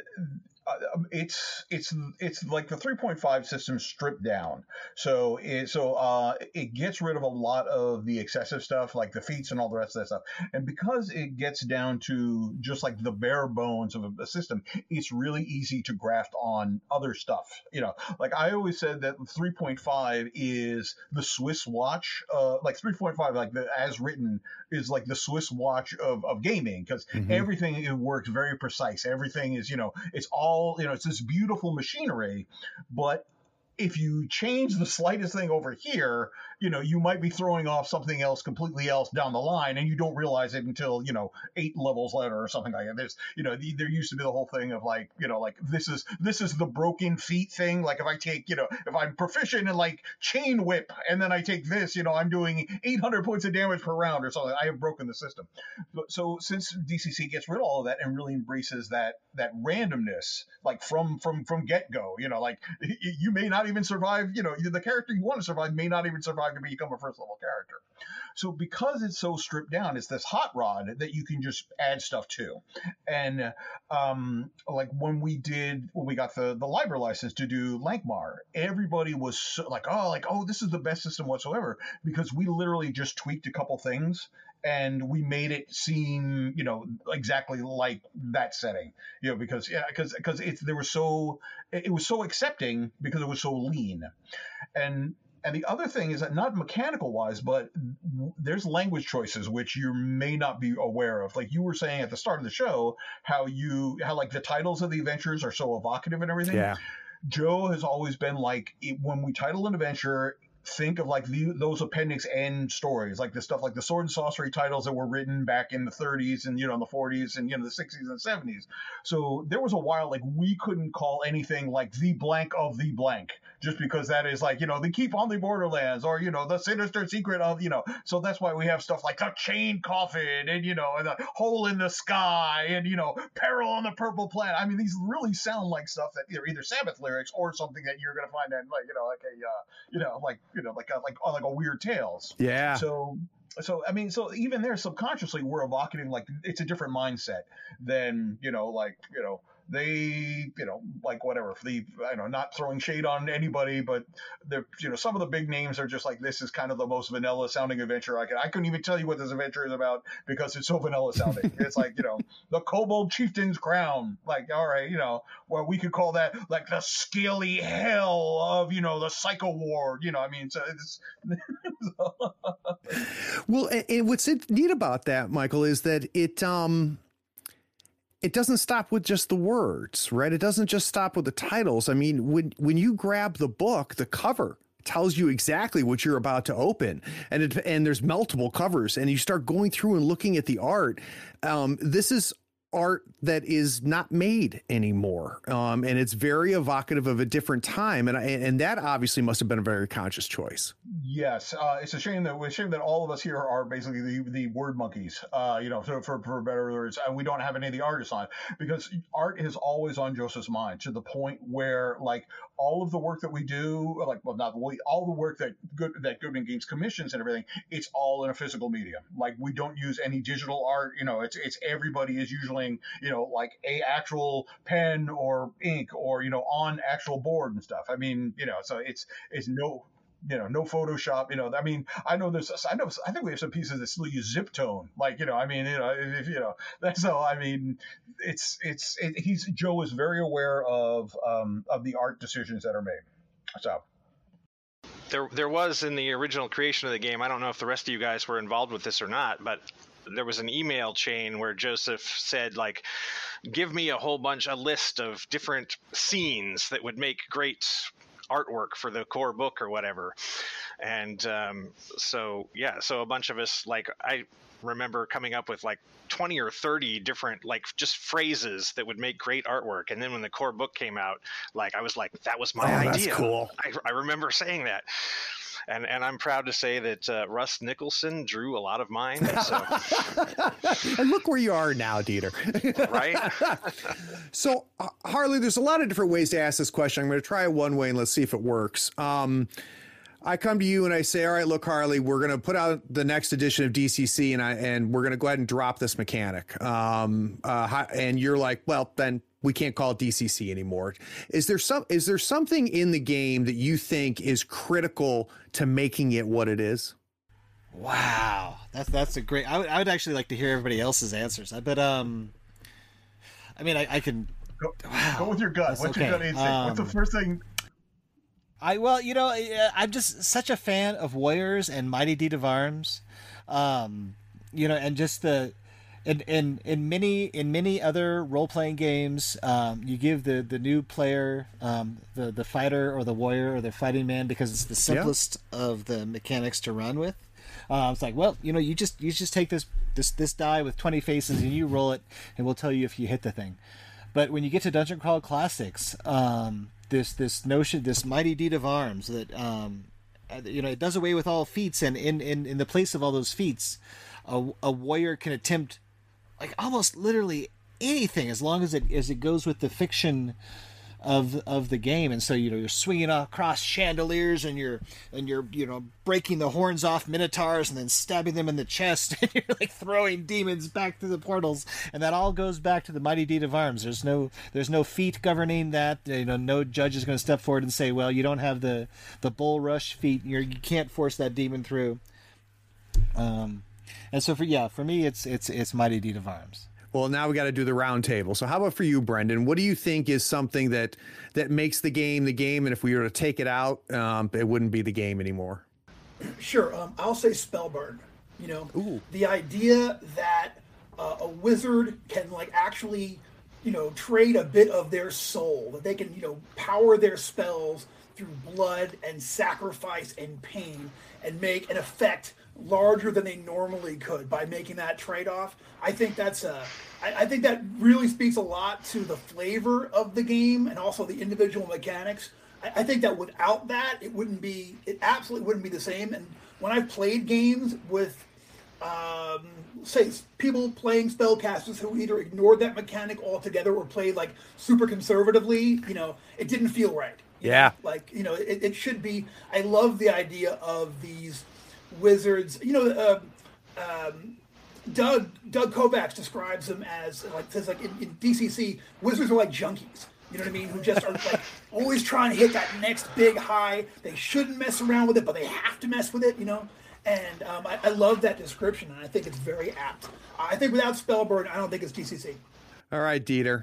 it's it's it's like the three point five system stripped down. So it so uh, it gets rid of a lot of the excessive stuff, like the feats and all the rest of that stuff. And because it gets down to just like the bare bones of a system, it's really easy to graft on other stuff. You know, like I always said that three point five is the Swiss watch. Uh, like three point five, like the as written, is like the Swiss watch of of gaming, because mm-hmm. everything it works very precise. Everything is, you know, it's all. You know, it's this beautiful machinery, but if you change the slightest thing over here, you know, you might be throwing off something else completely else down the line, and you don't realize it until, you know, eight levels later or something like that. There's, you know, there used to be the whole thing of like, you know, like this is this is the broken feet thing. Like if I take, you know, if I'm proficient in like chain whip, and then I take this, you know, I'm doing eight hundred points of damage per round or something. I have broken the system. So since D C C gets rid of all of that and really embraces that that randomness, like from from from get go, you know, like you may not even survive, you know, the character you want to survive may not even survive to become a first level character. So because it's so stripped down, it's this hot rod that you can just add stuff to. And um, like when we did, when we got the, the Liber license to do Lankmar, everybody was so, like, oh, like, oh, this is the best system whatsoever, because we literally just tweaked a couple things and we made it seem, you know, exactly like that setting, you know, because, yeah, because, because it's, there was so, it was so accepting because it was so lean. And, And the other thing is that not mechanical wise, but there's language choices which you may not be aware of. Like you were saying at the start of the show, how you, how like the titles of the adventures are so evocative and everything. Yeah. Joe has always been like, it, when we title an adventure, think of like the, those appendix N stories, like the stuff like the sword and sorcery titles that were written back in the thirties and, you know, in the forties and, you know, the sixties and seventies. So there was a while like we couldn't call anything like the blank of the blank, just because that is like, you know, the Keep on the Borderlands, or, you know, the sinister secret of, you know, so that's why we have stuff like the Chain Coffin and, you know, and the Hole in the Sky and, you know, Peril on the Purple Planet. I mean, these really sound like stuff that are either Sabbath lyrics or something that you're going to find in, like, you know, like a, uh, you know, like, you know, like a, like, like a Weird Tales. Yeah. So, so, I mean, so even there subconsciously we're evocating, like, it's a different mindset than, you know, like, you know, they, you know, like whatever, the, I know, not throwing shade on anybody, but they're, you know, some of the big names are just like, this is kind of the most vanilla sounding adventure I can, I couldn't even tell you what this adventure is about because it's so vanilla sounding. It's like, you know, the Kobold Chieftain's Crown, like, all right, you know, well, we could call that like the scaly hell of, you know, the Psycho Ward, you know, I mean, so it's. Well, and, and what's neat about that, Michael, is that it, um, it doesn't stop with just the words, right? It doesn't just stop with the titles. I mean, when when you grab the book, the cover tells you exactly what you're about to open, and it, and there's multiple covers, and you start going through and looking at the art. Um, this is art that is not made anymore, um, and it's very evocative of a different time, and and that obviously must have been a very conscious choice. Yes, uh, it's a shame that it's a shame that all of us here are basically the, the word monkeys, uh, you know, for, for for better words, and we don't have any of the artists on, because art is always on Joseph's mind, to the point where like all of the work that we do, like well not all the work that good that Goodman Games commissions and everything, it's all in a physical medium. Like we don't use any digital art, you know, it's it's everybody is usually, you know, like a actual pen or ink or, you know, on actual board and stuff. I mean, you know, so it's it's no. You know, no Photoshop, you know, I mean, I know there's, I know, I think we have some pieces that still use zip tone. Like, you know, I mean, you know, if, you know, that's so, I mean, it's, it's, it, he's, Joe is very aware of, um, of the art decisions that are made. So. There, there was in the original creation of the game, I don't know if the rest of you guys were involved with this or not, but there was an email chain where Joseph said, like, give me a whole bunch, a list of different scenes that would make great artwork for the core book or whatever. And um, so, yeah, so a bunch of us, like, I remember coming up with like twenty or thirty different, like, just phrases that would make great artwork. And then when the core book came out, like, I was like, that was my oh, idea. That's cool. I, I remember saying that. And and I'm proud to say that uh, Russ Nicholson drew a lot of mine. So. And look where you are now, Dieter. Right? So, uh, Harley, there's a lot of different ways to ask this question. I'm going to try it one way and let's see if it works. Um, I come to you and I say, all right, look, Harley, we're going to put out the next edition of D C C and I and we're going to go ahead and drop this mechanic. Um, uh, and you're like, well, then we can't call it D C C anymore. Is there some, is there something in the game that you think is critical to making it what it is? Wow. That's, that's a great, I would, I would actually like to hear everybody else's answers. I bet, um, I mean, I, I can go, wow. go with your gut. That's What's okay. your gut instinct? Um, What's the first thing? I, well, you know, I'm just such a fan of Warriors and Mighty Deed of Arms. Um, you know, and just the, In, in in many in many other role playing games, um, you give the, the new player um, the the fighter or the warrior or the fighting man because it's the simplest yeah. of the mechanics to run with. Uh, it's like, well, you know, you just you just take this this this die with twenty faces and you roll it, and we'll tell you if you hit the thing. But when you get to Dungeon Crawl Classics, um, this this notion, this Mighty Deed of Arms that um, you know, it does away with all feats, and in in, in the place of all those feats, a, a warrior can attempt like almost literally anything as long as it as it goes with the fiction of of the game. And so, you know, you're swinging across chandeliers and you're and you're you know breaking the horns off minotaurs and then stabbing them in the chest and you're like throwing demons back through the portals, and that all goes back to the Mighty Deed of Arms. There's no there's no feat governing that. You know, no judge is going to step forward and say, well, you don't have the the bull rush feat, you're you can't force that demon through. um And so for yeah, for me, it's it's it's Mighty Deed of Arms. Well, now we got to do the round table. So how about for you, Brendan? What do you think is something that that makes the game the game, and if we were to take it out, um, it wouldn't be the game anymore? Sure, um, I'll say Spellburn. You know, Ooh. The idea that uh, a wizard can like actually, you know, trade a bit of their soul, that they can, you know, power their spells through blood and sacrifice and pain and make an effect larger than they normally could by making that trade-off. I think that's a, I, I think that really speaks a lot to the flavor of the game and also the individual mechanics. I, I think that without that, it wouldn't be, it absolutely wouldn't be the same. And when I've played games with, um, say, people playing spellcasters who either ignored that mechanic altogether or played like super conservatively, you know, it didn't feel right. Yeah. Know? Like, you know, it, it should be, I love the idea of these wizards, you know, uh, um, Doug Doug Kovacs describes them as like says like in, in D C C, wizards are like junkies. You know what I mean? Who just are like always trying to hit that next big high. They shouldn't mess around with it, but they have to mess with it. You know, and um, I, I love that description, and I think it's very apt. I think without Spellburn, I don't think it's D C C. All right, Dieter.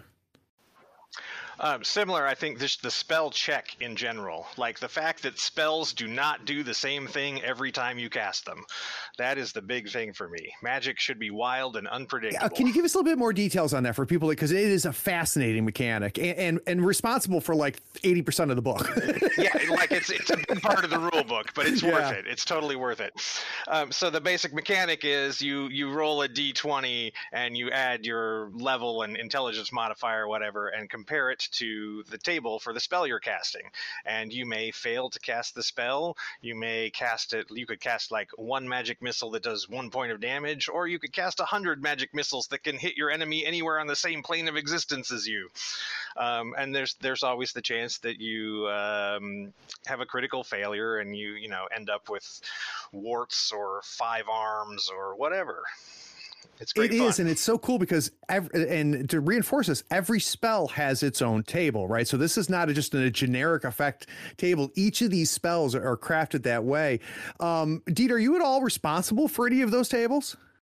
Um, similar, I think, this, the spell check in general. Like the fact that spells do not do the same thing every time you cast them. That is the big thing for me. Magic should be wild and unpredictable. Yeah, can you give us a little bit more details on that for people? Because it is a fascinating mechanic and, and, and responsible for like eighty percent of the book. Yeah, like it's it's a big part of the rule book, but it's Yeah. worth it. It's totally worth it. Um, so the basic mechanic is you you roll a d twenty and you add your level and intelligence modifier or whatever and compare it to the table for the spell you're casting. And you may fail to cast the spell. You may cast it. You could cast like one magic missile that does one point of damage, or you could cast a hundred magic missiles that can hit your enemy anywhere on the same plane of existence as you. Um, and there's there's always the chance that you um, have a critical failure and you you know end up with warts or five arms or whatever. It's great It fun. is, and it's so cool because every, and to reinforce this, every spell has its own table, right? So this is not just a generic effect table. Each of these spells are, are crafted that way. Um, Dieter, are you at all responsible for any of those tables?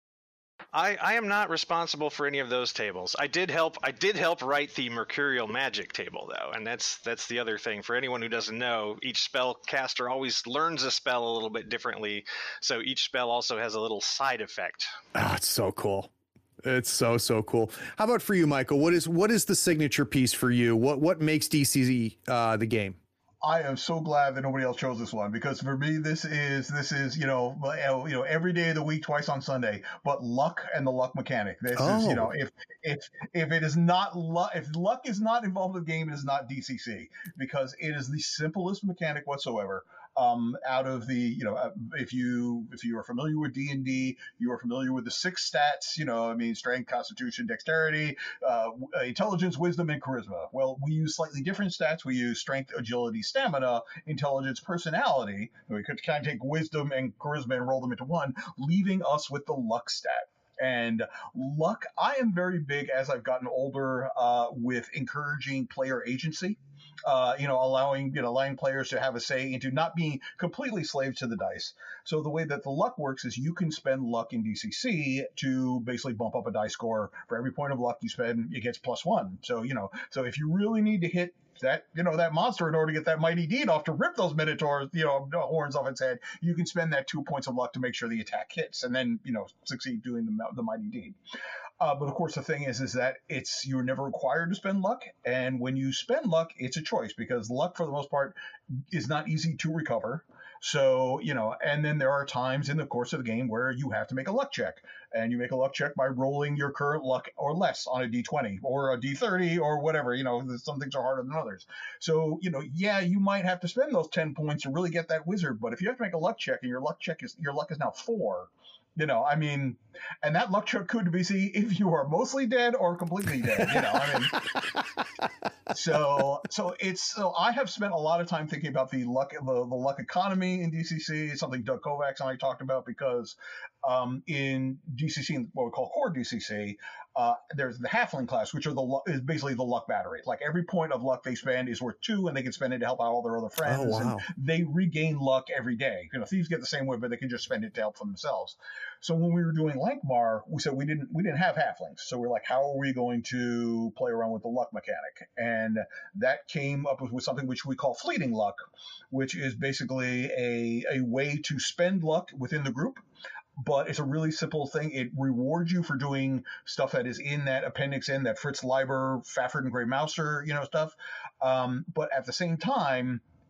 I, I am not responsible for any of those tables. I did help. I did help write the Mercurial Magic table, though, and that's that's the other thing. For anyone who doesn't know, each spell caster always learns a spell a little bit differently, so each spell also has a little side effect. Oh, it's so cool. It's so so cool. How about for you, Michael? What is what is the signature piece for you? What what makes D C uh, the game? I am so glad that nobody else chose this one, because for me this is this is you know you know every day of the week, twice on Sunday. But luck and the luck mechanic. This Oh. is you know if if if it is not luck, if luck is not involved in the game, it is not D C C, because it is the simplest mechanic whatsoever. Um, out of the, you know, uh, if you if you are familiar with D and D, you are familiar with the six stats, you know, I mean, strength, constitution, dexterity, uh, intelligence, wisdom, and charisma. Well, we use slightly different stats. We use strength, agility, stamina, intelligence, personality. We could kind of take wisdom and charisma and roll them into one, leaving us with the luck stat. And luck, I am very big as I've gotten older uh, with encouraging player agency. Uh, you know, allowing you know allowing players to have a say into not being completely slaves to the dice. So the way that the luck works is you can spend luck in D C C to basically bump up a dice score. For every point of luck you spend, it gets plus one. So you know, so if you really need to hit that you know that monster in order to get that mighty deed off to rip those minotaurs you know horns off its head, you can spend that two points of luck to make sure the attack hits, and then you know succeed doing the the mighty deed. Uh, but of course, the thing is, is that it's you're never required to spend luck, and when you spend luck, it's a choice, because luck, for the most part, is not easy to recover. So you know, and then there are times in the course of the game where you have to make a luck check, and you make a luck check by rolling your current luck or less on a d twenty or a d thirty or whatever. You know, some things are harder than others. So you know, yeah, you might have to spend those ten points to really get that wizard, but if you have to make a luck check and your luck check is your luck is now four. You know, I mean, and that luck check could be see if you are mostly dead or completely dead. You know, I mean, so so it's so I have spent a lot of time thinking about the luck the, the luck economy in D C C, something Doug Kovacs and I talked about, because um, in D C C, what we call core D C C, uh, there's the halfling class, which are the lu- is basically the luck battery. Like every point of luck they spend is worth two, and they can spend it to help out all their other friends. Oh, wow. And they regain luck every day. You know, thieves get the same way, but they can just spend it to help for themselves. So when we were doing Lankmar, we said we didn't we didn't have halflings. So we're like, how are we going to play around with the luck mechanic? And that came up with, with something which we call fleeting luck, which is basically a, a way to spend luck within the group. But it's a really simple thing. It rewards you for doing stuff that is in that appendix in that Fritz Leiber, Fafford and Gray Mouser, you know, stuff. Um, but at the same time,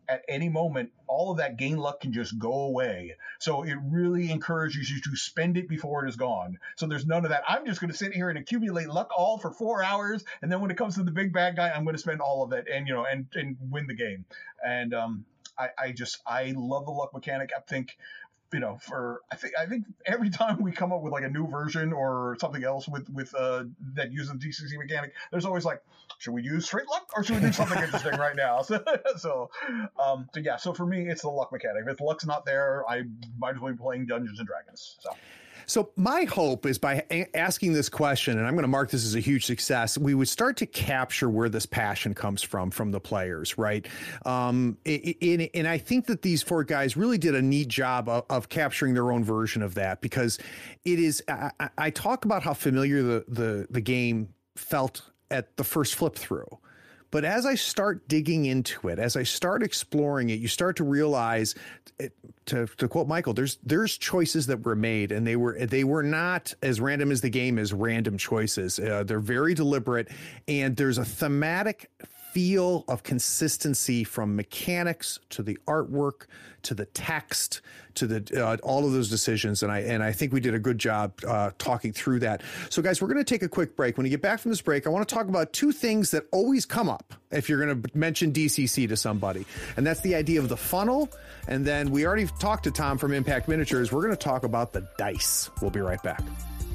at any moment, all of that gain luck can just go away. So it really encourages you to spend it before it is gone. So there's none of that. I'm just going to sit here and accumulate luck all for four hours, and then when it comes to the big bad guy, I'm going to spend all of it and you know and and win the game. And um, I, I just I love the luck mechanic. I think. You know, for I think I think every time we come up with like a new version or something else with with uh, that uses the D C C mechanic, there's always like, should we use straight luck or should we do something interesting right now? So, so, um, so yeah. So for me, it's the luck mechanic. If luck's not there, I might as well be playing Dungeons and Dragons. So. So my hope is by a- asking this question, and I'm going to mark this as a huge success, we would start to capture where this passion comes from, from the players, right? Um, in, and I think that these four guys really did a neat job of, of capturing their own version of that, because it is, I, I talk about how familiar the, the, the game felt at the first flip through. But as I start digging into it, as I start exploring it, you start to realize, it, to, to quote Michael, there's there's choices that were made, and they were they were not as random as the game is random choices. Uh, they're very deliberate, and there's a thematic feel of consistency from mechanics to the artwork to the text to the uh, all of those decisions, and I and I think we did a good job uh, talking through that. So, guys, we're going to take a quick break. When you get back from this break, I want to talk about two things that always come up if you're going to mention D C C to somebody, and that's the idea of the funnel. And then we already talked to Tom from Impact Miniatures. We're going to talk about the dice. We'll be right back.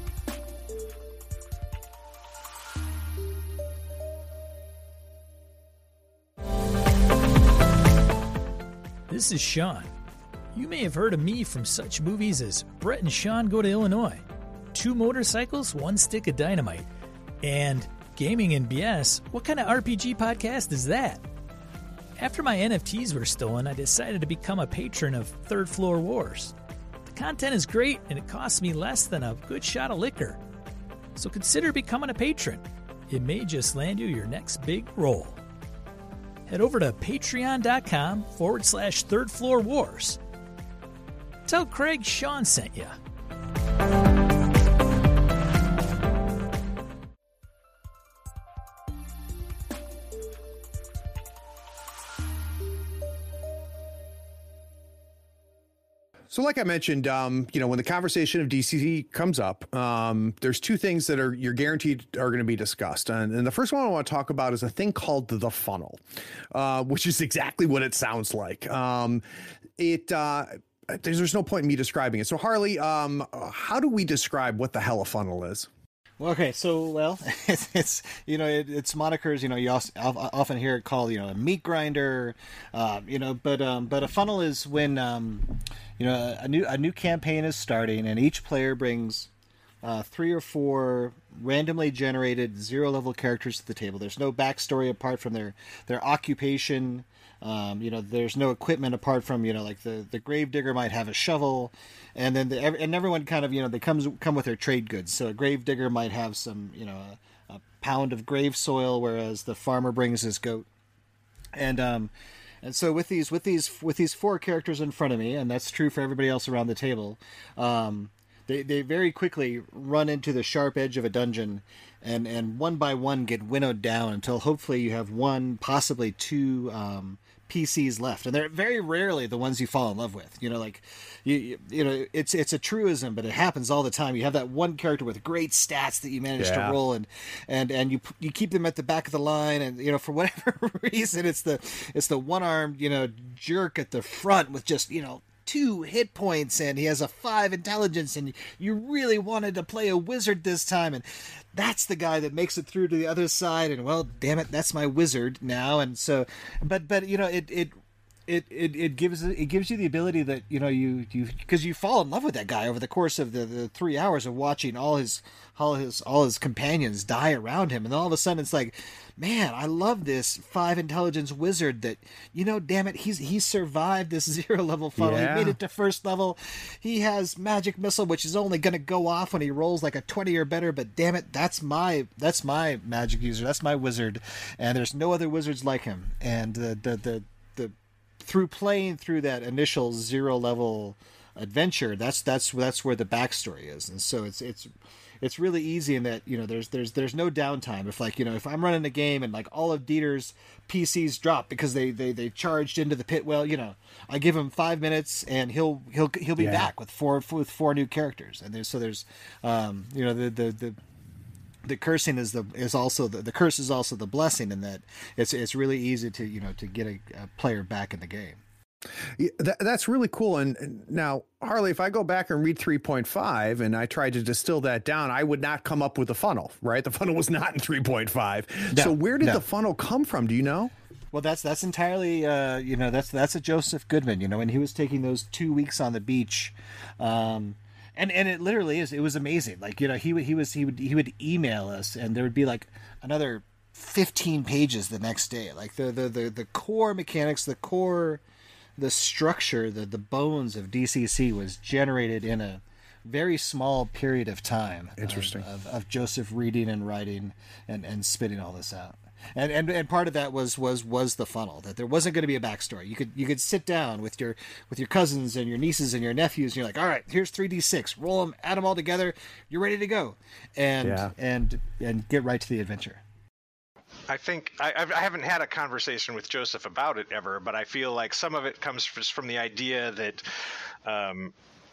This is Sean. You may have heard of me from such movies as Brett and Sean Go to Illinois, Two Motorcycles, One Stick of Dynamite, and Gaming and B S. What kind of R P G podcast is that? After my N F Ts were stolen, I decided to become a patron of Third Floor Wars. The content is great, and it costs me less than a good shot of liquor. So consider becoming a patron. It may just land you your next big role. Head over to patreon.com forward slash third floor wars. Tell Craig Sean sent you. So like I mentioned, um, you know, when the conversation of D C C comes up, um, there's two things that are you're guaranteed are going to be discussed. And, and the first one I want to talk about is a thing called the funnel, uh, which is exactly what it sounds like. Um, it uh, there's, there's no point in me describing it. So Harley, um, how do we describe what the hell a funnel is? Well, okay, so, well, it's, it's you know, it, it's monikers, you know, you also, often hear it called, you know, a meat grinder, uh, you know, but um, but a funnel is when, um, you know, a new a new campaign is starting, and each player brings uh, three or four randomly generated zero-level characters to the table. There's no backstory apart from their, their occupation. Um, you know, there's no equipment apart from, you know, like the, the gravedigger might have a shovel, and then the, and everyone kind of, you know, they comes come with their trade goods. So a gravedigger might have some, you know, a, a pound of grave soil, whereas the farmer brings his goat. And um, and so with these with these with these four characters in front of me, and that's true for everybody else around the table, um, they they very quickly run into the sharp edge of a dungeon. And, and one by one get winnowed down until hopefully you have one, possibly two um, P Cs left, and they're very rarely the ones you fall in love with. You know, like you, you, you know, it's it's a truism, but it happens all the time. You have that one character with great stats that you manage yeah. to roll, and and and you you keep them at the back of the line, and you know for whatever reason it's the it's the one armed you know jerk at the front with just you know. two hit points, and he has a five intelligence, and you really wanted to play a wizard this time, and that's the guy that makes it through to the other side, and well, damn it, that's my wizard now. And so, but but you know, it it it it, it gives it gives you the ability that you know you you because you fall in love with that guy over the course of the, the three hours of watching all his all his all his companions die around him, and then all of a sudden it's like, man, I love this five intelligence wizard that, you know, damn it, he's he survived this zero level funnel. Yeah. He made it to first level. He has magic missile, which is only going to go off when he rolls like a twenty or better. But damn it, that's my that's my magic user. That's my wizard, and there's no other wizards like him. And the the the, the through playing through that initial zero level adventure, that's that's that's where the backstory is. And so it's it's it's really easy in that, you know, there's there's there's no downtime. If like, you know, if I'm running a game and like all of Dieter's P Cs drop because they, they, they charged into the pit, well, you know, I give him five minutes and he'll he'll he'll be Yeah. back with four with four new characters. And there's so there's um you know the the the the cursing is the is also the, the curse is also the blessing in that it's it's really easy to, you know, to get a, a player back in the game. Yeah, that, that's really cool. And, and now, Harley, if I go back and read three point five and I tried to distill that down, I would not come up with a funnel, right? The funnel was not in three point five. No, so where did no. the funnel come from? Do you know? Well, that's that's entirely, uh, you know, that's that's a Joseph Goodman, you know, and he was taking those two weeks on the beach, um, and and it literally is, it was amazing. Like, you know, he would he was he would he would email us, and there would be like another fifteen pages the next day. Like the the the, the core mechanics, the core. The structure, the, the bones of D C C was generated in a very small period of time. Interesting. Of, of, of Joseph reading and writing and, and spitting all this out. And, and and part of that was was was the funnel, that there wasn't going to be a backstory. You could you could sit down with your with your cousins and your nieces and your nephews, and you're like, all right, here's three d six, roll them, add them all together, you're ready to go, and Yeah. and and get right to the adventure. I think I, I've- I haven't had a conversation with Joseph about it ever, but I feel like some of it comes just from the idea that um,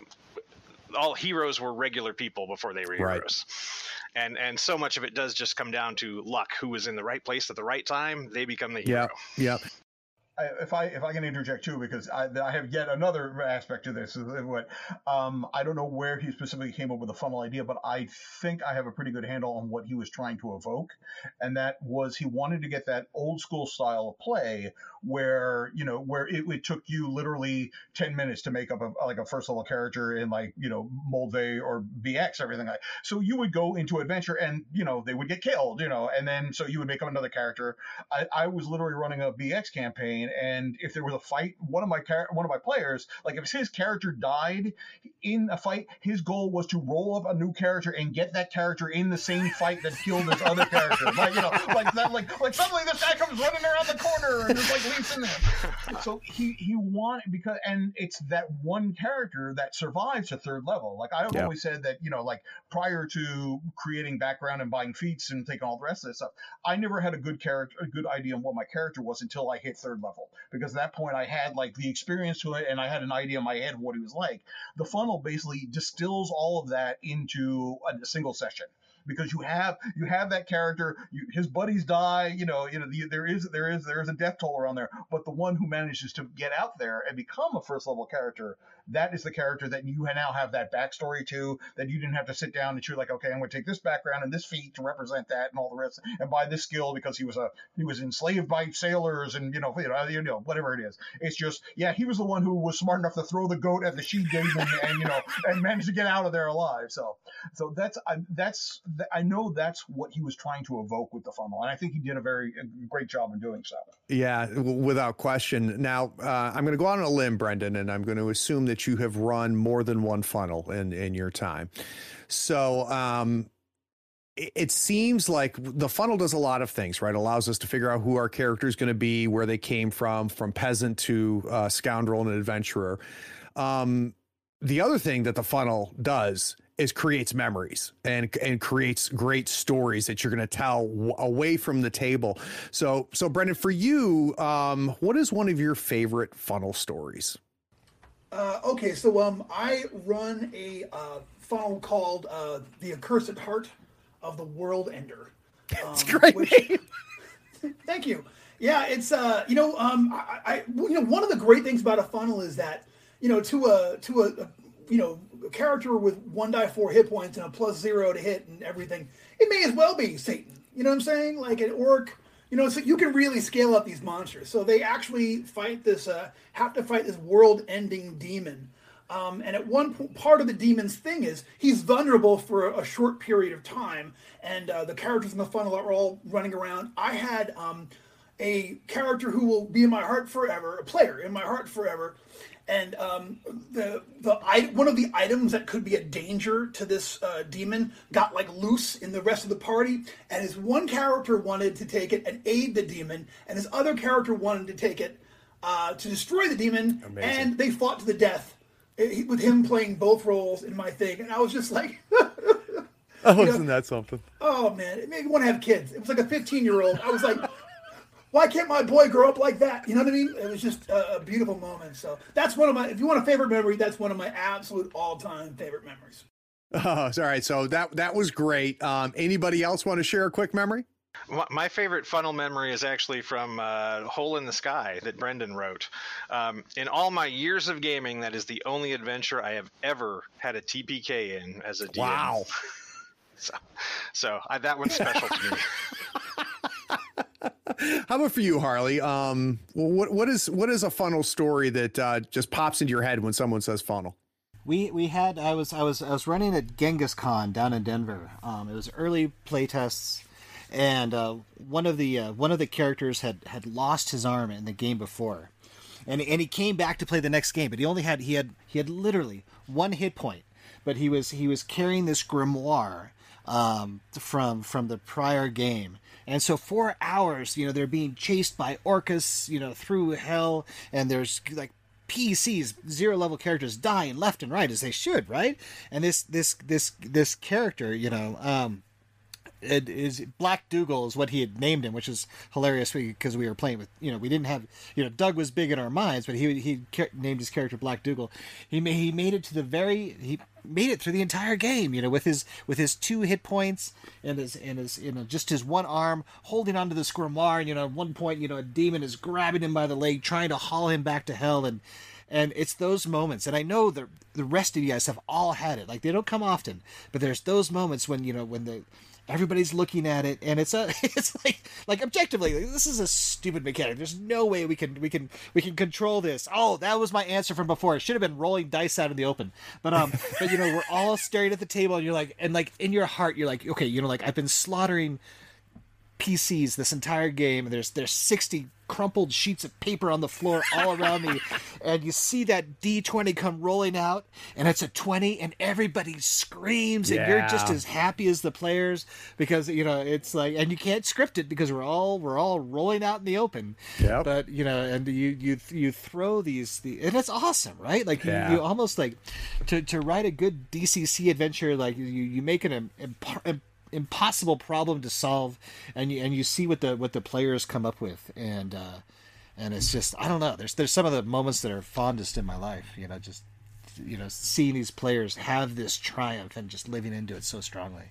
all heroes were regular people before they were Right. heroes. And and so much of it does just come down to luck. Who was in the right place at the right time, they become the hero. Yeah. Yeah. I, if I if I can interject too, because I, I have yet another aspect to this. Is what um, I don't know where he specifically came up with the funnel idea, but I think I have a pretty good handle on what he was trying to evoke, and that was he wanted to get that old school style of play where you know where it, it took you literally ten minutes to make up a, like a first level character in like you know Moldvay or B X, everything like. So you would go into adventure and you know they would get killed, you know, and then so you would make up another character. I, I was literally running a B X campaign. And if there was a fight, one of my char- one of my players, like if his character died in a fight, his goal was to roll up a new character and get that character in the same fight that killed his other character. Like you know, like that, like like suddenly this guy comes running around the corner and there's like leaps in there. So he he wanted because and it's that one character that survives to third level. Like I've Yeah. always said that you know like prior to creating background and buying feats and taking all the rest of this stuff, I never had a good character, a good idea on what my character was until I hit third level. Because at that point I had like the experience to it and I had an idea in my head of what he was like. The funnel basically distills all of that into a single session. Because you have you have that character, you, his buddies die, you know, you know, the, there is there is there is a death toll around there, but the one who manages to get out there and become a first level character, that is the character that you now have that backstory to, that you didn't have to sit down and you're like, okay, I'm going to take this background and this feat to represent that and all the rest, and buy this skill because he was a he was enslaved by sailors and you know you know you know whatever it is. It's just yeah, he was the one who was smart enough to throw the goat at the she gate and, and you know and managed to get out of there alive. So so that's I, that's. I know that's what he was trying to evoke with the funnel, and I think he did a very a great job in doing so. Yeah, w- without question. Now, uh, I'm going to go out on a limb, Brendan, and I'm going to assume that you have run more than one funnel in, in your time. So um, it, it seems like the funnel does a lot of things, right? It allows us to figure out who our character is going to be, where they came from, from peasant to uh, scoundrel and adventurer. Um, the other thing that the funnel does is creates memories and and creates great stories that you're going to tell w- away from the table. So, so Brendan, for you, um, what is one of your favorite funnel stories? Uh, okay, so um, I run a uh, funnel called uh, The Accursed Heart of the World Ender. Um, That's a great which, name. Thank you. Yeah, it's uh, you know, um, I, I, you know, one of the great things about a funnel is that, you know, to a to a, a you know, a character with one die four hit points and a plus zero to hit and everything, it may as well be Satan. You know what I'm saying? Like an orc. You know, so you can really scale up these monsters. So they actually fight this, uh, have to fight this world-ending demon. Um, and at one po- part of the demon's thing is he's vulnerable for a, a short period of time. And uh, the characters in the funnel are all running around. I had um, a character who will be in my heart forever, a player in my heart forever. And um, the the one of the items that could be a danger to this uh, demon got like loose in the rest of the party, and his one character wanted to take it and aid the demon, and his other character wanted to take it uh, to destroy the demon. Amazing. And they fought to the death eh, with him playing both roles in my thing, and I was just like, Oh, You know? isn't that something? Oh man, it made me want to have kids. It was like a fifteen year old. I was like, why can't my boy grow up like that? You know what I mean? It was just a, a beautiful moment. So that's one of my, if you want a favorite memory, that's one of my absolute all time favorite memories. Oh, all right. So that that was great. Um, anybody else want to share a quick memory? My favorite funnel memory is actually from uh, Hole in the Sky that Brendan wrote. Um, in all my years of gaming, that is the only adventure I have ever had a T P K in as a D M. Wow. so so I, that one's special to me. How about for you, Harley? Um, what what is what is a funnel story that uh, just pops into your head when someone says funnel? We we had I was I was I was running at Genghis Khan down in Denver. Um, it was early playtests, and uh, one of the uh, one of the characters had, had lost his arm in the game before, and and he came back to play the next game, but he only had he had he had literally one hit point, but he was he was carrying this grimoire um, from from the prior game. And so for hours, you know, they're being chased by orcas, you know, through hell, and there's like P Cs, zero level characters dying left and right, as they should, right? And this this this this character, you know, um, it is Black Dougal is what he had named him, which is hilarious because we were playing with, you know, we didn't have, you know, Doug was big in our minds, but he he named his character Black Dougal. He made, he made it to the very he made it through the entire game, you know, with his with his two hit points and his and his you know just his one arm holding onto the grimoire, and you know at one point, you know, a demon is grabbing him by the leg, trying to haul him back to hell, and and it's those moments, and I know the the rest of you guys have all had it. Like, they don't come often, but there's those moments when, you know, when the everybody's looking at it, and it's a, it's like, like objectively, like, this is a stupid mechanic. There's no way we can, we can, we can control this. Oh, that was my answer from before. It should have been rolling dice out in the open. But um, but you know, we're all staring at the table, and you're like, and like in your heart, you're like, okay, you know, like I've been slaughtering P Cs this entire game, and there's there's sixty crumpled sheets of paper on the floor all around me, and you see that D twenty come rolling out, and it's a twenty, and everybody screams, and Yeah. you're just as happy as the players, because you know it's like, and you can't script it because we're all we're all rolling out in the open. Yep. But you know, and you you you throw these, the and it's awesome, right? Like Yeah. you, you almost like to to write a good D C C adventure, like you you make an imp- impossible problem to solve, and you and you see what the what the players come up with, and uh and it's just, I don't know, there's there's some of the moments that are fondest in my life, you know, just you know seeing these players have this triumph and just living into it so strongly.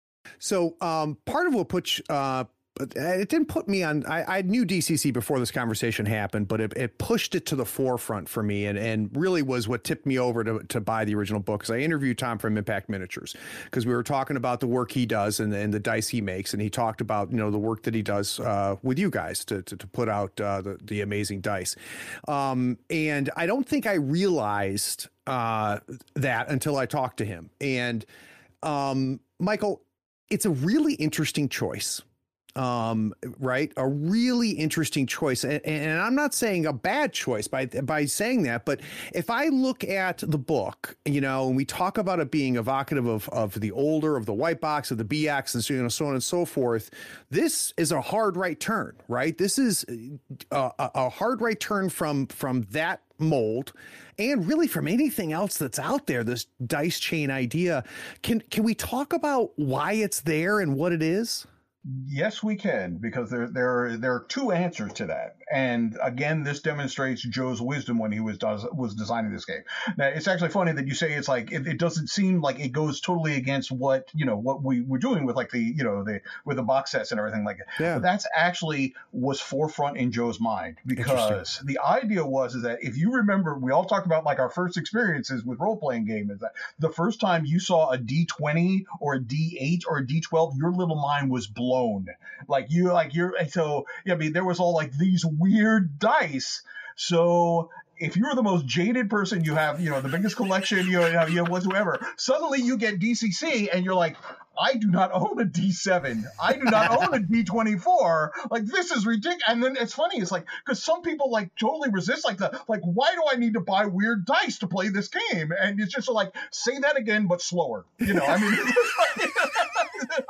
So um, part of what put you, uh, it didn't put me on, I, I knew D C C before this conversation happened, but it, it pushed it to the forefront for me, and, and really was what tipped me over to, to buy the original book. Because I interviewed Tom from Impact Miniatures, because we were talking about the work he does and, and the dice he makes, and he talked about, you know, the work that he does uh, with you guys to, to, to put out uh, the, the amazing dice. Um, and I don't think I realized uh, that until I talked to him. And um, Michael, it's a really interesting choice. Um, right. A really interesting choice. And, and I'm not saying a bad choice by, by saying that, but if I look at the book, you know, and we talk about it being evocative of, of the older, of the white box, of the B X, and so, you know, so on and so forth, this is a hard right turn, right? This is a, a hard right turn from, from that mold, and really from anything else that's out there, this dice chain idea. Can, can we talk about why it's there and what it is? Yes, we can, because there there there are two answers to that. And again, this demonstrates Joe's wisdom when he was does was designing this game. Now, it's actually funny that you say it's like it, it doesn't seem like it goes totally against what you know what we were doing with like the you know the with the box sets and everything like that. Yeah. But that's actually was forefront in Joe's mind, because the idea was is that if you remember, we all talked about like our first experiences with role playing game, is that the first time you saw a D twenty or a D eight or a D twelve, your little mind was blown. Like you, like you're, so, I mean, there was all like these weird dice. So if you're the most jaded person, you have, you know, the biggest collection, you know, you know, whatsoever, suddenly you get D C C and you're like, I do not own a D seven. I do not own a D twenty-four. Like, this is ridiculous. And then it's funny. It's like, because some people like totally resist like the, like, why do I need to buy weird dice to play this game? And it's just like, say that again, but slower. You know, I mean, it's just like,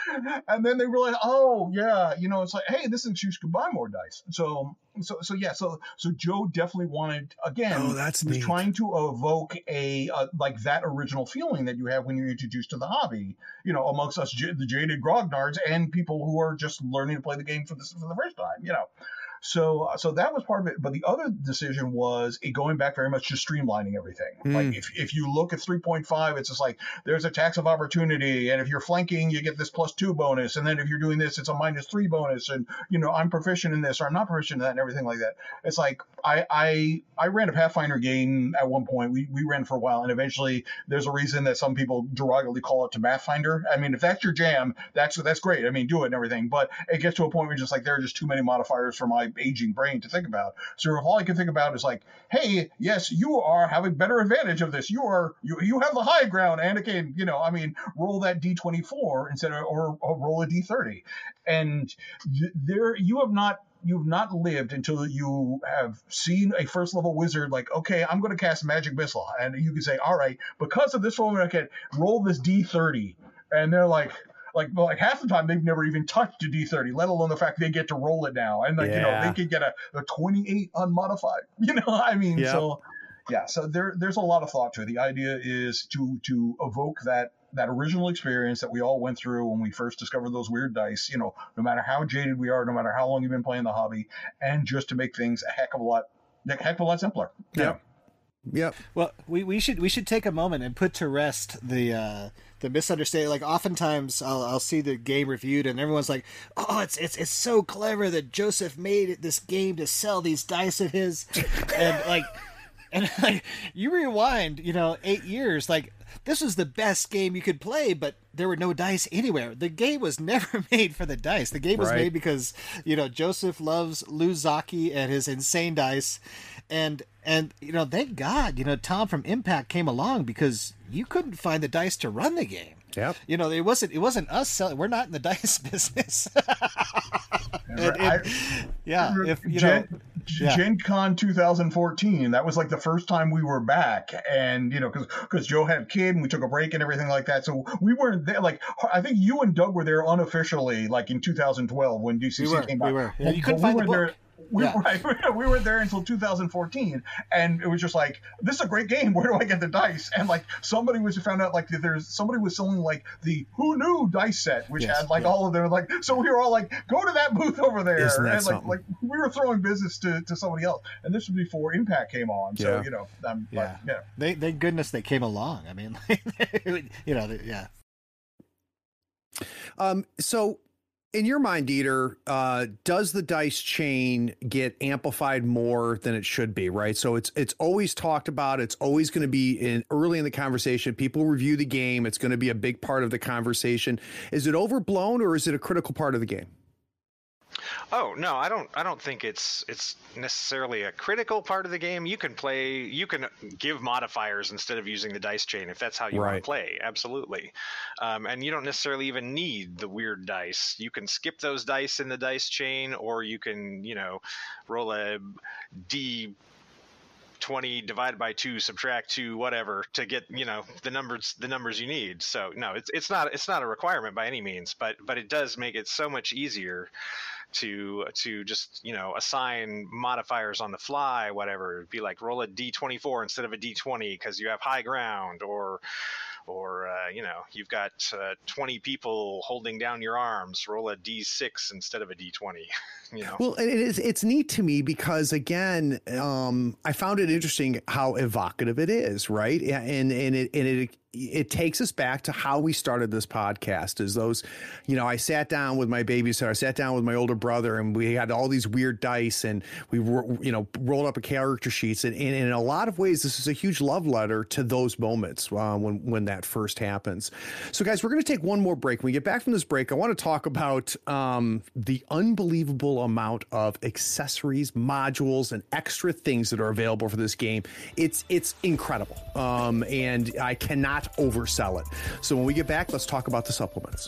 And then they realize, oh yeah, you know, it's like, hey, this is you could buy more dice. So, so, so yeah, so, so Joe definitely wanted again. Oh, that's he was neat. trying to evoke a uh, like that original feeling that you have when you're introduced to the hobby. You know, amongst us, j- the jaded grognards and people who are just learning to play the game for this for the first time. You know. So, so that was part of it. But the other decision was it going back very much to streamlining everything. Mm. Like if, if you look at three point five, it's just like there's a tax of opportunity. And if you're flanking, you get this plus two bonus. And then if you're doing this, it's a minus three bonus. And, you know, I'm proficient in this or I'm not proficient in that and everything like that. It's like I I, I ran a Pathfinder game at one point. We, we ran for a while. And eventually there's a reason that some people derogatively call it to Pathfinder. I mean, if that's your jam, that's that's great. I mean, do it and everything. But it gets to a point where you're just like, there are just too many modifiers for my aging brain to think about. So if all I can think about is like, hey, yes, you are having better advantage of this. You are you you have the high ground, Anakin. You know, I mean, roll that D twenty-four instead of or, or roll a D thirty. And th- there you have not you've not lived until you have seen a first level wizard like, okay, I'm going to cast Magic Missile, and you can say, all right, because of this roll, I can roll this D thirty, and they're like. Like, like half the time they've never even touched a D thirty, let alone the fact they get to roll it now, and like yeah. you know they could get a, a twenty-eight unmodified. You know, I mean, yep. so yeah, so there there's a lot of thought to it. The idea is to to evoke that that original experience that we all went through when we first discovered those weird dice. You know, no matter how jaded we are, no matter how long you've been playing the hobby, and just to make things a heck of a lot, a heck of a lot simpler. Yeah. Yep. Well, we, we should we should take a moment and put to rest the uh, the misunderstanding. Like oftentimes I'll I'll see the game reviewed and everyone's like, oh, it's it's it's so clever that Joseph made this game to sell these dice of his, and like, and like you rewind, you know, eight years, like this was the best game you could play, but there were no dice anywhere. The game was never made for the dice. The game was right. made because you know Joseph loves Lou Zocchi and his insane dice. And, and you know, thank God, you know, Tom from Impact came along because you couldn't find the dice to run the game. Yep. You know, it wasn't it wasn't us selling. We're not in the dice business. and, and, I, yeah. If you Gen, know, yeah. Gen Con twenty fourteen, that was like the first time we were back. And, you know, because because Joe had a kid and we took a break and everything like that. So we weren't there. Like, I think you and Doug were there unofficially, like in two thousand twelve when D C C we were, came back. We were. Yeah, you couldn't but find we the book. There, We, yeah. right, we weren't there until two thousand fourteen, and it was just like, this is a great game. Where do I get the dice? And like somebody was found out like there's somebody was selling like the Who Knew dice set, which yes, had like yeah. all of their like. So we were all like, go to that booth over there, Isn't that and like something? like we were throwing business to, to somebody else. And this was before Impact came on, so Yeah. you know, um, Yeah. but, yeah. They, thank goodness they came along. I mean, you know, yeah. Um. So. In your mind, Dieter, uh, does the dice chain get amplified more than it should be, right? So it's it's always talked about. It's always going to be in early in the conversation. People review the game. It's going to be a big part of the conversation. Is it overblown or is it a critical part of the game? Oh no, I don't. I don't think it's it's necessarily a critical part of the game. You can play. You can give modifiers instead of using the dice chain if that's how you Right. want to play. Absolutely, um, and you don't necessarily even need the weird dice. You can skip those dice in the dice chain, or you can, you know, roll a D twenty divided by two, subtract two, whatever, to get, you know, the numbers the numbers you need. So no, it's it's not it's not a requirement by any means, but but it does make it so much easier to to just, you know, assign modifiers on the fly, whatever. It'd be like roll a D twenty-four instead of a D twenty because you have high ground, or or uh, you know, you've got uh, twenty people holding down your arms, roll a D six instead of a D twenty. You know. Well, it is. It's neat to me because again, um, I found it interesting how evocative it is, right? And and it and it it takes us back to how we started this podcast. Is those, you know, I sat down with my babysitter, I sat down with my older brother, and we had all these weird dice, and we you know rolled up a character sheets, and, and in a lot of ways, this is a huge love letter to those moments uh, when when that first happens. So, guys, we're going to take one more break. When we get back from this break, I want to talk about um, the unbelievable amount of accessories, modules, and extra things that are available for this game. It's it's incredible, um, and I cannot oversell it. So when we get back, let's talk about the supplements.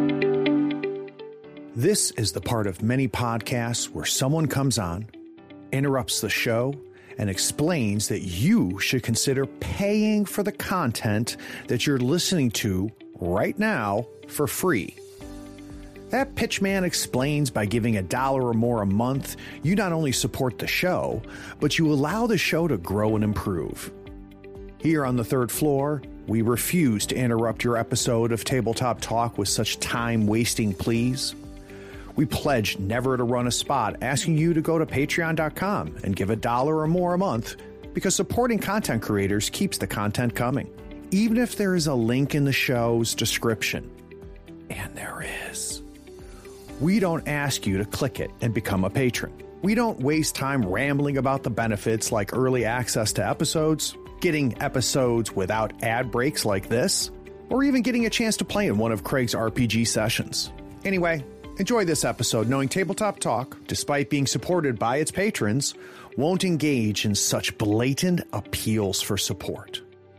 This is the part of many podcasts where someone comes on interrupts the show and explains that you should consider paying for the content that you're listening to right now for free. That pitchman explains by giving a dollar or more a month, you not only support the show, but you allow the show to grow and improve. Here on the third floor, we refuse to interrupt your episode of Tabletop Talk with such time-wasting pleas. We pledge never to run a spot asking you to go to patreon dot com and give a dollar or more a month, because supporting content creators keeps the content coming, even if there is a link in the show's description. And there is. We don't ask you to click it and become a patron. We don't waste time rambling about the benefits like early access to episodes, getting episodes without ad breaks like this, or even getting a chance to play in one of Craig's R P G sessions. Anyway, enjoy this episode knowing Tabletop Talk, despite being supported by its patrons, won't engage in such blatant appeals for support.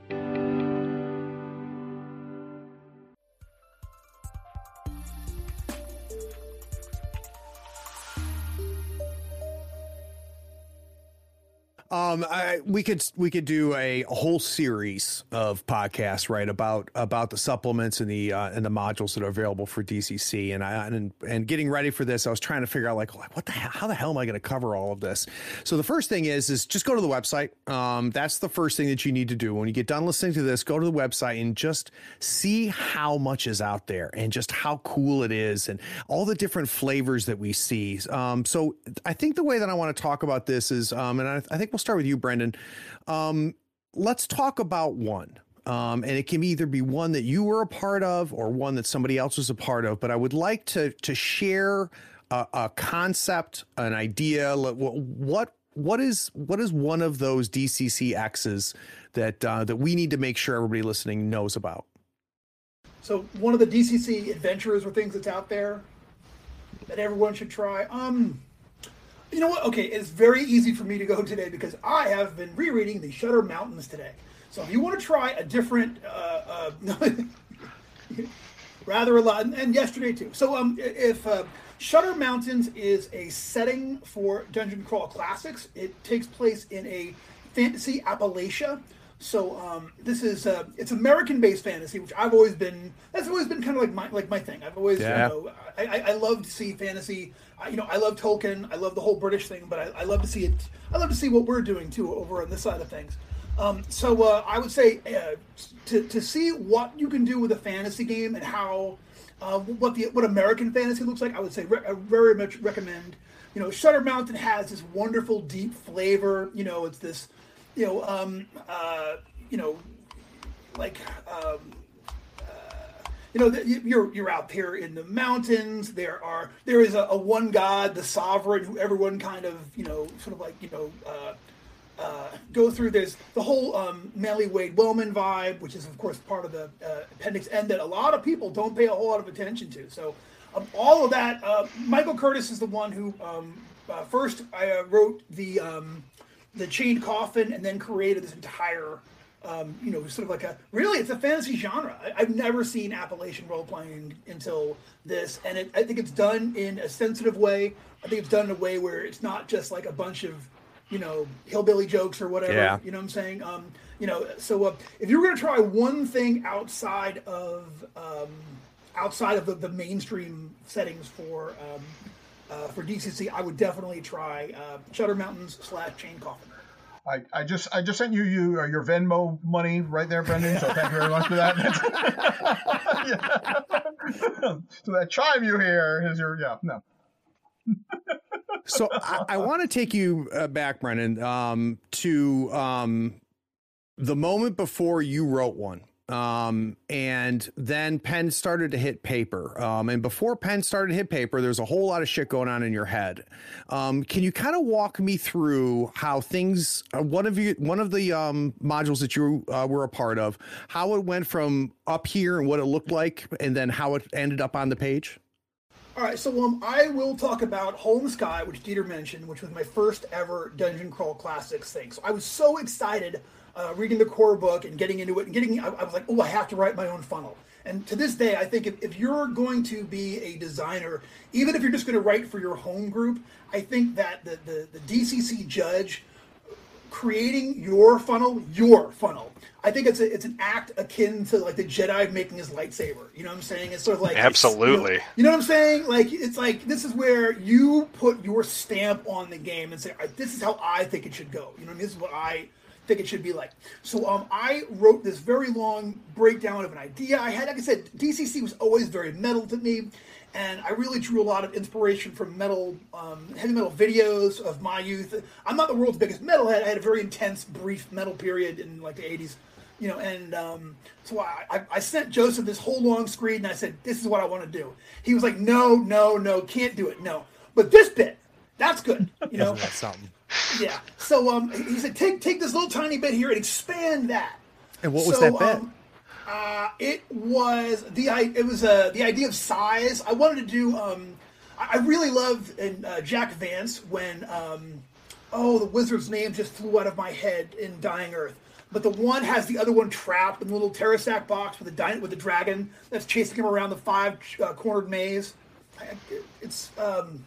Um, I, we could we could do a, a whole series of podcasts, right, about about the supplements and the uh, and the modules that are available for D C C. And I and and getting ready for this, I was trying to figure out like what the hell, how the hell am I going to cover all of this? So the first thing is is just go to the website. Um, that's the first thing that you need to do when you get done listening to this. Go to the website and just see how much is out there and just how cool it is and all the different flavors that we see. Um, so I think the way that I want to talk about this is, um, and I, I think we'll start with you, Brendan. Um, let's talk about one. Um, and it can either be one that you were a part of or one that somebody else was a part of. But I would like to to share a, a concept, an idea. What what is what is one of those D C C X's that uh, that we need to make sure everybody listening knows about? So one of the D C C adventures or things that's out there that everyone should try. Um. You know what? Okay, it's very easy for me to go today because I have been rereading the Shutter Mountains today. So if you want to try a different, uh, uh, rather a lot, and yesterday too. So um, if uh, Shutter Mountains is a setting for Dungeon Crawl Classics, it takes place in a fantasy Appalachia. So um, this is uh, it's American-based fantasy, which I've always been. That's always been kind of like my like my thing. I've always, yeah. you know, I, I, I love to see fantasy. I, you know, I love Tolkien. I love the whole British thing, but I, I love to see it. I love to see what we're doing too over on this side of things. Um, so uh, I would say uh, to to see what you can do with a fantasy game and how uh, what the what American fantasy looks like. I would say re- I very much recommend. You know, Shutter Mountain has this wonderful deep flavor. You know, it's this. You know, um, uh, you know, like, um, uh, you know, you're you're out here in the mountains. There are there is a, a one god, the sovereign, who everyone kind of you know sort of like you know uh, uh, go through. There's the whole um, Manly Wade Wellman vibe, which is of course part of the uh, Appendix N that a lot of people don't pay a whole lot of attention to. So um, all of that. Uh, Michael Curtis is the one who um, uh, first I uh, wrote the. Um, the Chained Coffin, and then created this entire, um, you know, sort of like a, really, it's a fantasy genre. I, I've never seen Appalachian role-playing until this, and it, I think it's done in a sensitive way. I think it's done in a way where it's not just like a bunch of, you know, hillbilly jokes or whatever, yeah. you know what I'm saying? Um, you know, so uh, if you were going to try one thing outside of, um, outside of the, the mainstream settings for, um, Uh, for D C C, I would definitely try uh, Shutter Mountains slash Chained Coffin. I, I just I just sent you you uh, your Venmo money right there, Brendan. So thank you very much for that. yeah. So that chime you hear is your yeah no. So I, I want to take you uh, back, Brendan, um, to um, the moment before you wrote one. Um, and then pen started to hit paper. Um, and before pen started to hit paper, there's a whole lot of shit going on in your head. Um, can you kind of walk me through how things, uh, one of you, one of the, um, modules that you uh, were a part of, how it went from up here and what it looked like, and then how it ended up on the page? All right. So, um, I will talk about Home Sky, which Dieter mentioned, which was my first ever Dungeon Crawl Classics thing. So I was so excited Uh, reading the core book and getting into it and getting, I, I was like, oh, I have to write my own funnel. And to this day, I think if, if you're going to be a designer, even if you're just going to write for your home group, I think that the, the, the D C C judge creating your funnel, your funnel, I think it's a, it's an act akin to like the Jedi making his lightsaber. You know what I'm saying? It's sort of like absolutely. You know, you know what I'm saying? Like it's like this is where you put your stamp on the game and say, "This is how I think it should go." You know, what I mean? This is what I think it should be like. So um, I wrote this very long breakdown of an idea I had. Like I said, D C C was always very metal to me. And I really drew a lot of inspiration from metal, um, heavy metal videos of my youth. I'm not the world's biggest metalhead. I had a very intense, brief metal period in like the eighties, you know. And um, so I, I, I sent Joseph this whole long screen, and I said, "This is what I want to do." He was like, "No, no, no, can't do it, no." But this bit, that's good, you know. That's something. Yeah. So um, he said, "Take take this little tiny bit here and expand that." And what was so, that bit? Um, Uh, it was the it was uh, the idea of size. I wanted to do. Um, I really loved in uh, Jack Vance when um, oh the wizard's name just flew out of my head in Dying Earth. But the one has the other one trapped in the little Terrasac box with the di- with the dragon that's chasing him around the five uh, cornered maze. It's um,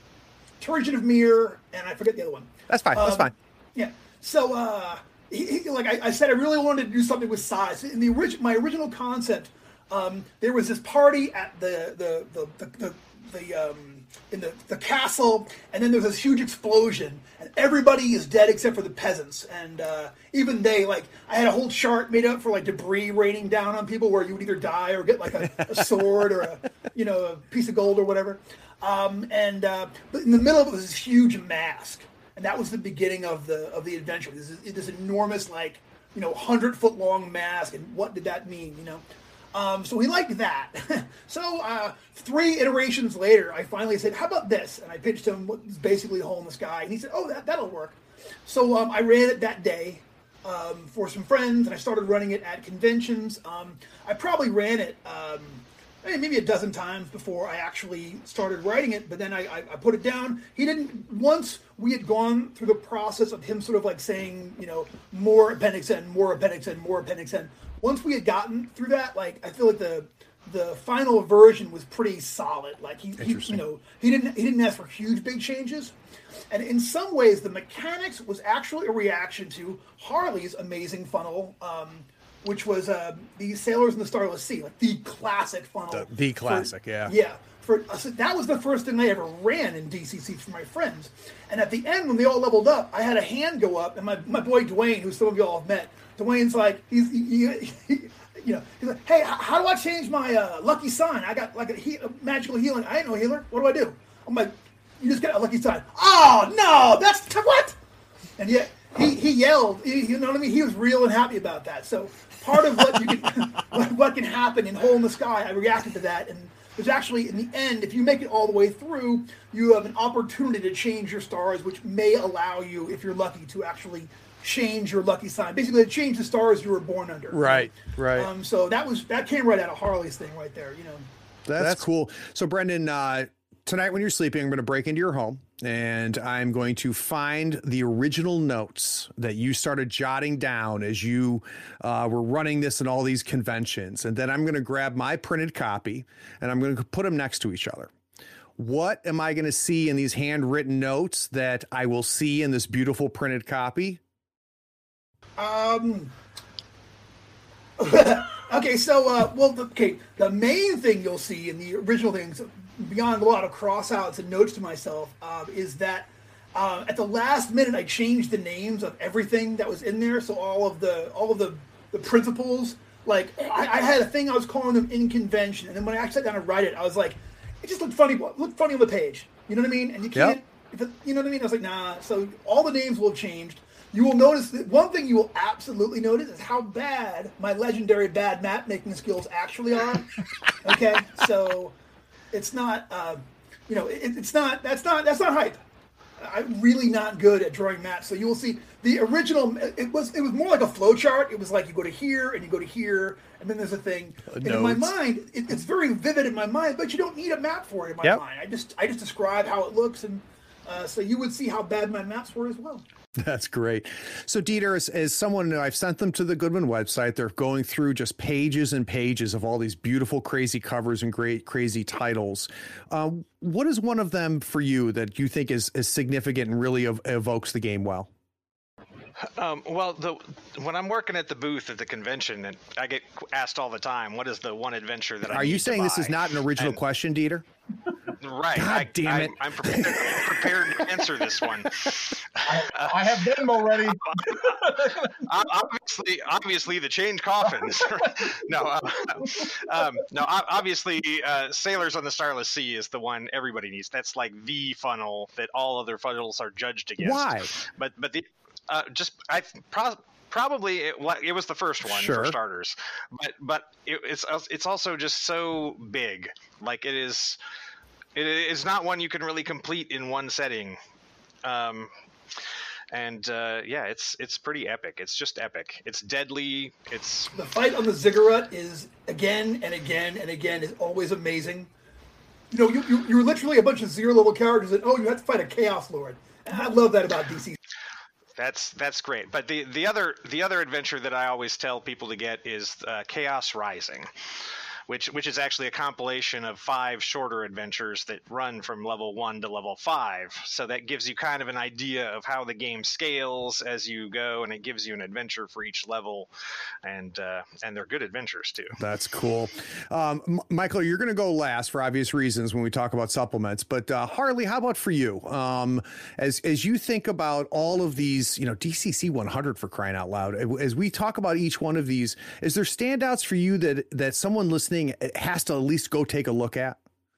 Turgeon of Mir, and I forget the other one. That's fine. That's um, fine. Yeah. So. Uh, He, he, like I, I said, I really wanted to do something with size. In the orig- my original concept, um, there was this party at the the the the, the, the um, in the, the castle, and then there's this huge explosion, and everybody is dead except for the peasants, and uh, even they like I had a whole chart made up for like debris raining down on people, where you would either die or get like a, a sword or a you know a piece of gold or whatever, um, and uh, but in the middle of it was this huge mask. And that was the beginning of the of the adventure. This is this enormous, like, you know, hundred foot long mask, and what did that mean? You know, um, so he liked that. so uh, three iterations later, I finally said, "How about this?" And I pitched him what was basically a hole in the sky, and he said, "Oh, that that'll work." So um, I ran it that day um, for some friends, and I started running it at conventions. Um, I probably ran it. Um, maybe a dozen times before I actually started writing it, but then I, I, I put it down. He didn't, once we had gone through the process of him sort of like saying, you know, more Appendix N, more Appendix N, more Appendix N, once we had gotten through that, like, I feel like the the final version was pretty solid. Like, he, he you know, he didn't, he didn't ask for huge, big changes. And in some ways, the mechanics was actually a reaction to Harley's amazing funnel, um, which was uh, the Sailors in the Starless Sea, like the classic funnel. The, the classic, for, yeah. Yeah. For so that was the first thing I ever ran in D C C for my friends. And at the end, when they all leveled up, I had a hand go up, and my, my boy Dwayne, who some of y'all have met, Dwayne's like, he's, he, he, he, you know, he's like, "Hey, how do I change my uh, lucky sign? I got like a, he, a magical healing. I ain't no healer. What do I do?" I'm like, "You just get a lucky sign." "Oh, no, that's, what?" And yet, he, he yelled, he, you know what I mean? He was real and happy about that. So part of what you can, what, what can happen in Hole in the Sky, I reacted to that, and there's actually, in the end, if you make it all the way through, you have an opportunity to change your stars, which may allow you, if you're lucky, to actually change your lucky sign. Basically, to change the stars you were born under. Right, right. Um, so that was that came right out of Harley's thing right there, you know. That's, That's cool. So, Brendan, uh, tonight when you're sleeping, I'm going to break into your home, and I'm going to find the original notes that you started jotting down as you uh, were running this in all these conventions. And then I'm going to grab my printed copy, and I'm going to put them next to each other. What am I going to see in these handwritten notes that I will see in this beautiful printed copy? Um. Okay, so, uh, well, okay, the main thing you'll see in the original things, beyond a lot of cross-outs and notes to myself, uh, is that uh, at the last minute I changed the names of everything that was in there. So all of the all of the, the principles, like I, I had a thing I was calling them in convention, and then when I actually sat down and write it, I was like, it just looked funny, looked funny on the page. You know what I mean? And you can't, Yep. if it, you know what I mean? I was like, nah. So all the names will have changed. You will notice that one thing you will absolutely notice is how bad my legendary bad map making skills actually are. Okay, so it's not, uh, you know, it, it's not. That's not. That's not hype. I'm really not good at drawing maps. So you will see the original. It was. It was more like a flow chart. It was like you go to here and you go to here, and then there's a thing. And in my mind, it, it's very vivid in my mind, but you don't need a map for it in my Yep. mind. I just. I just describe how it looks, and uh, so you would see how bad my maps were as well. That's great. So, Dieter, as, as someone, I've sent them to the Goodman website. They're going through just pages and pages of all these beautiful, crazy covers and great, crazy titles. Uh, what is one of them for you that you think is, is significant and really ev- evokes the game well? Um, well, the, when I'm working at the booth at the convention, and I get asked all the time, what is the one adventure that I Are need you saying to this buy? is not an original And- question, Dieter? Right. God I, damn I, it. I'm prepared, prepared to answer this one. I, I have Venmo ready. obviously, obviously, the change coffins. no, uh, um, no. Obviously, uh, Sailors on the Starless Sea is the one everybody needs. That's like the funnel that all other funnels are judged against. Why? But but the uh, just I pro- probably it, it was the first one Sure. for starters. But but it, it's it's also just so big. Like it is. It is not one you can really complete in one setting. Um, and uh, yeah, it's it's pretty epic. It's just epic. It's deadly. It's The fight on the ziggurat is again and again and again is always amazing. You know, you, you, you're literally a bunch of zero level characters and oh, you have to fight a Chaos Lord. And I love that about D C. That's that's great. But the, the other the other adventure that I always tell people to get is uh, Chaos Rising, which which is actually a compilation of five shorter adventures that run from level one to level five. So that gives you kind of an idea of how the game scales as you go, and it gives you an adventure for each level, and uh, and they're good adventures too. That's cool. Um, M- Michael, you're going to go last for obvious reasons when we talk about supplements. But uh, Harley, how about for you? Um, as as you think about all of these, you know, D C C one hundred for crying out loud, as we talk about each one of these, is there standouts for you that that someone listening has to at least go take a look at?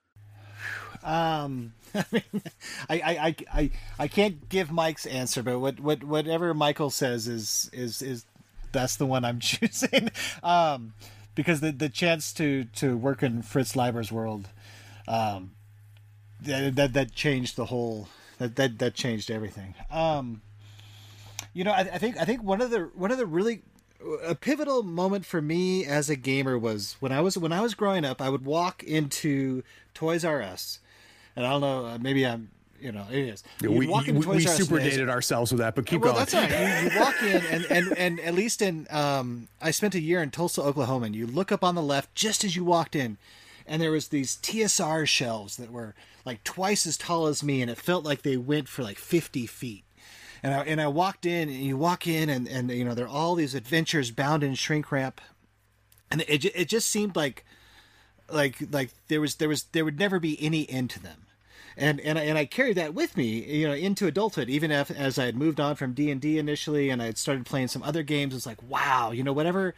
Um, I mean, I, I, I, I can't give Mike's answer, but what, what, whatever Michael says is, is, is that's the one I'm choosing. Um, because the, the chance to, to work in Fritz Leiber's world, um, that, that, that changed the whole, that, that, that changed everything. Um, you know, I, I think, I think one of the, one of the really, a pivotal moment for me as a gamer was when I was when I was growing up. I would walk into Toys R Us, and I don't know, uh, maybe I'm, you know, it is. Yeah, You'd we walk into we, Toys we R Us super and it's- dated ourselves with that, but keep well, going. that's all right. You, you walk in, and, and, and at least in, um, I spent a year in Tulsa, Oklahoma, and you look up on the left just as you walked in, and there was these T S R shelves that were like twice as tall as me, and it felt like they went for like fifty feet. And I, and I walked in, and you walk in, and, and you know, there are all these adventures bound in shrink wrap, and it ju- it just seemed like, like like there was there was there would never be any end to them, and and I, and I carried that with me, you know, into adulthood. Even if, as I had moved on from D and D initially, and I had started playing some other games, it's like, wow, you know, whatever.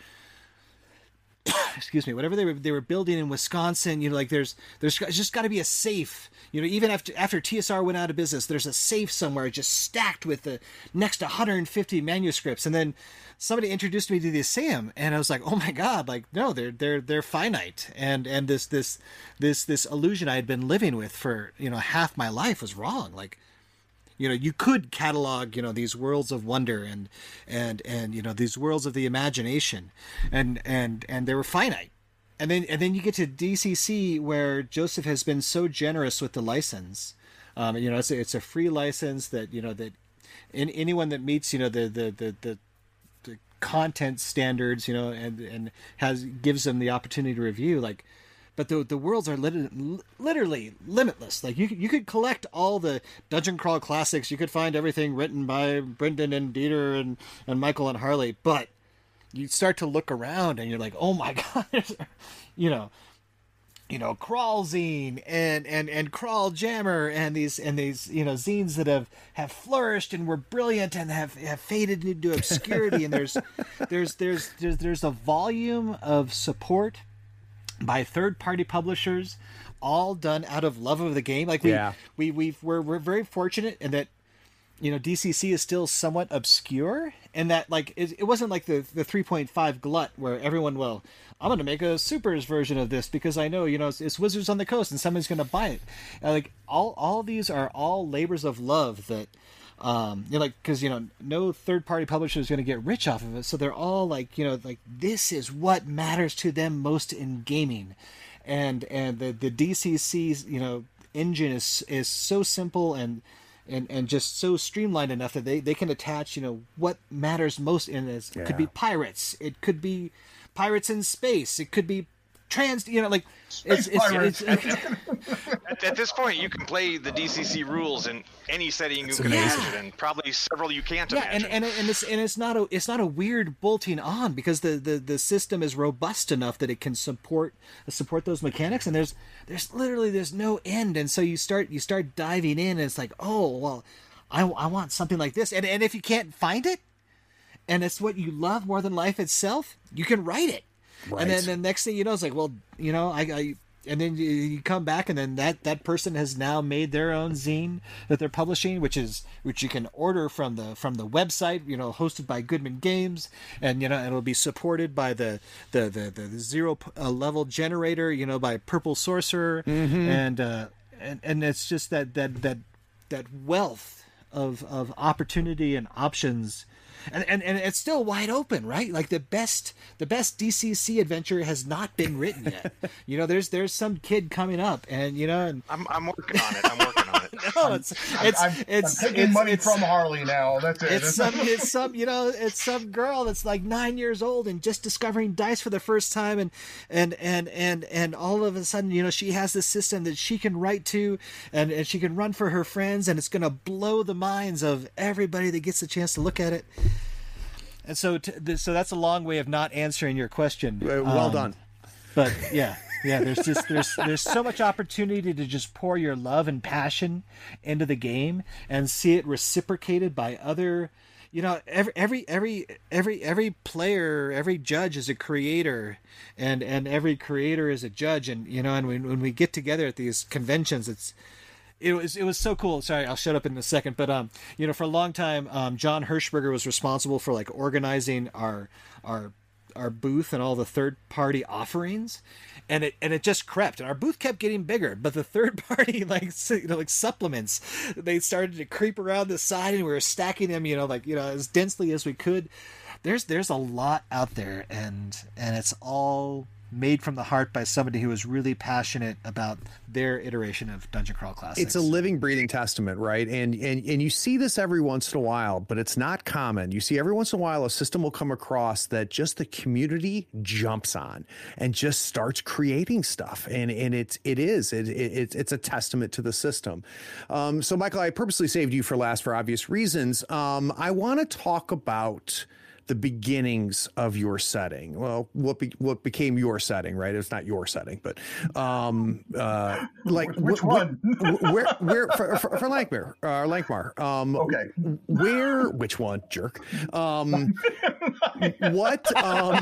excuse me, whatever they were they were building in Wisconsin, you know, like there's there's just got to be a safe, you know, even after after T S R went out of business, there's a safe somewhere just stacked with the next one hundred fifty manuscripts. And then somebody introduced me to the Assaim, and I was like, oh my god, like no, they're they're they're finite, and and this this this this illusion I had been living with for, you know, half my life was wrong. Like, you know, you could catalog, you know, these worlds of wonder and, and, and, you know, these worlds of the imagination, and, and, and they were finite. And then, and then you get to D C C, where Joseph has been so generous with the license. Um, you know, it's a, it's a free license that, you know, that in, anyone that meets, you know, the, the, the, the, the content standards, you know, and, and has, gives them the opportunity to review, like, but the the worlds are lit- literally limitless. Like you you could collect all the Dungeon Crawl classics. You could find everything written by Brendan and Dieter and, and Michael and Harley. But you start to look around and you're like, oh my god, you know, you know, Crawl Zine and and and Crawl Jammer and these and these you know zines that have, have flourished and were brilliant and have, have faded into obscurity. And there's there's there's there's there's a volume of support by third-party publishers, all done out of love of the game. Like we, Yeah. we, we've, we're, we're very fortunate in that, you know, D C C is still somewhat obscure, and that like it, it wasn't like the the three point five glut where everyone, well, I'm going to make a supers version of this because I know, you know, it's, it's Wizards on the Coast and someone's going to buy it. And like all all these are all labors of love that. Um, you know, like, cause you know, no third party publisher is going to get rich off of it. So they're all like, you know, like this is what matters to them most in gaming. And, and the, the D C C's, you know, engine is, is so simple and, and, and just so streamlined enough that they, they can attach, you know, what matters most in this. It Yeah. could be pirates. It could be pirates in space. It could be trans, you know, like it's, it's, it's, it's At, at this point, you can play the D C C rules in any setting you can imagine, and probably several you can't yeah, and, imagine. and and it's and it's not a it's not a weird bolting on because the, the, the system is robust enough that it can support support those mechanics, and there's there's literally there's no end, and so you start you start diving in, and it's like, oh well, I, I want something like this, and and if you can't find it, and it's what you love more than life itself, you can write it. Right. And then the next thing you know, it's like, well, you know, I, I and then you, you come back, and then that, that person has now made their own zine that they're publishing, which is which you can order from the from the website, you know, hosted by Goodman Games, and you know it'll be supported by the the the, the, the zero uh, level generator, you know, by Purple Sorcerer, Mm-hmm. and uh, and and it's just that that that that wealth of of opportunity and options. And, and and it's still wide open, right? Like the best the best D C C adventure has not been written yet. You know, there's there's some kid coming up, and you know, and I'm I'm working on it. I'm working on it. no, it's it's I'm, it's I'm taking it's, money it's, from Harley now. That's it. It's some it's some you know it's some girl that's like nine years old and just discovering dice for the first time, and and and and and all of a sudden, you know, she has this system that she can write to, and and she can run for her friends, and it's going to blow the minds of everybody that gets a chance to look at it. And so, t- so that's a long way of not answering your question. Uh, well Um, done. But yeah, yeah. There's just there's there's so much opportunity to just pour your love and passion into the game and see it reciprocated by other. You know, every every every every every player, every judge is a creator, and and every creator is a judge. And you know, and when when we get together at these conventions, it's. It was it was so cool. Sorry, I'll shut up in a second. But um, you know, for a long time, um, John Hirschberger was responsible for like organizing our our our booth and all the third party offerings, and it and it just crept. And our booth kept getting bigger, but the third party like you know, like supplements, they started to creep around the side, and we were stacking them, you know, like you know as densely as we could. There's there's a lot out there, and and it's all made from the heart by somebody who is really passionate about their iteration of Dungeon Crawl Classics. It's a living, breathing testament, right? And and and you see this every once in a while, but it's not common. You see every once in a while a system will come across that just the community jumps on and just starts creating stuff, and and it's it is it, it it's it's a testament to the system. Um, so, Michael, I purposely saved you for last for obvious reasons. Um, I want to talk about the beginnings of your setting. Well, what be, what became your setting, right? It's not your setting, but um, uh, like Which wh- one? wh- where where for, for, for Lankmar, uh, Lankmar? Um, Okay. Where? Which one, jerk? Um, what? Um,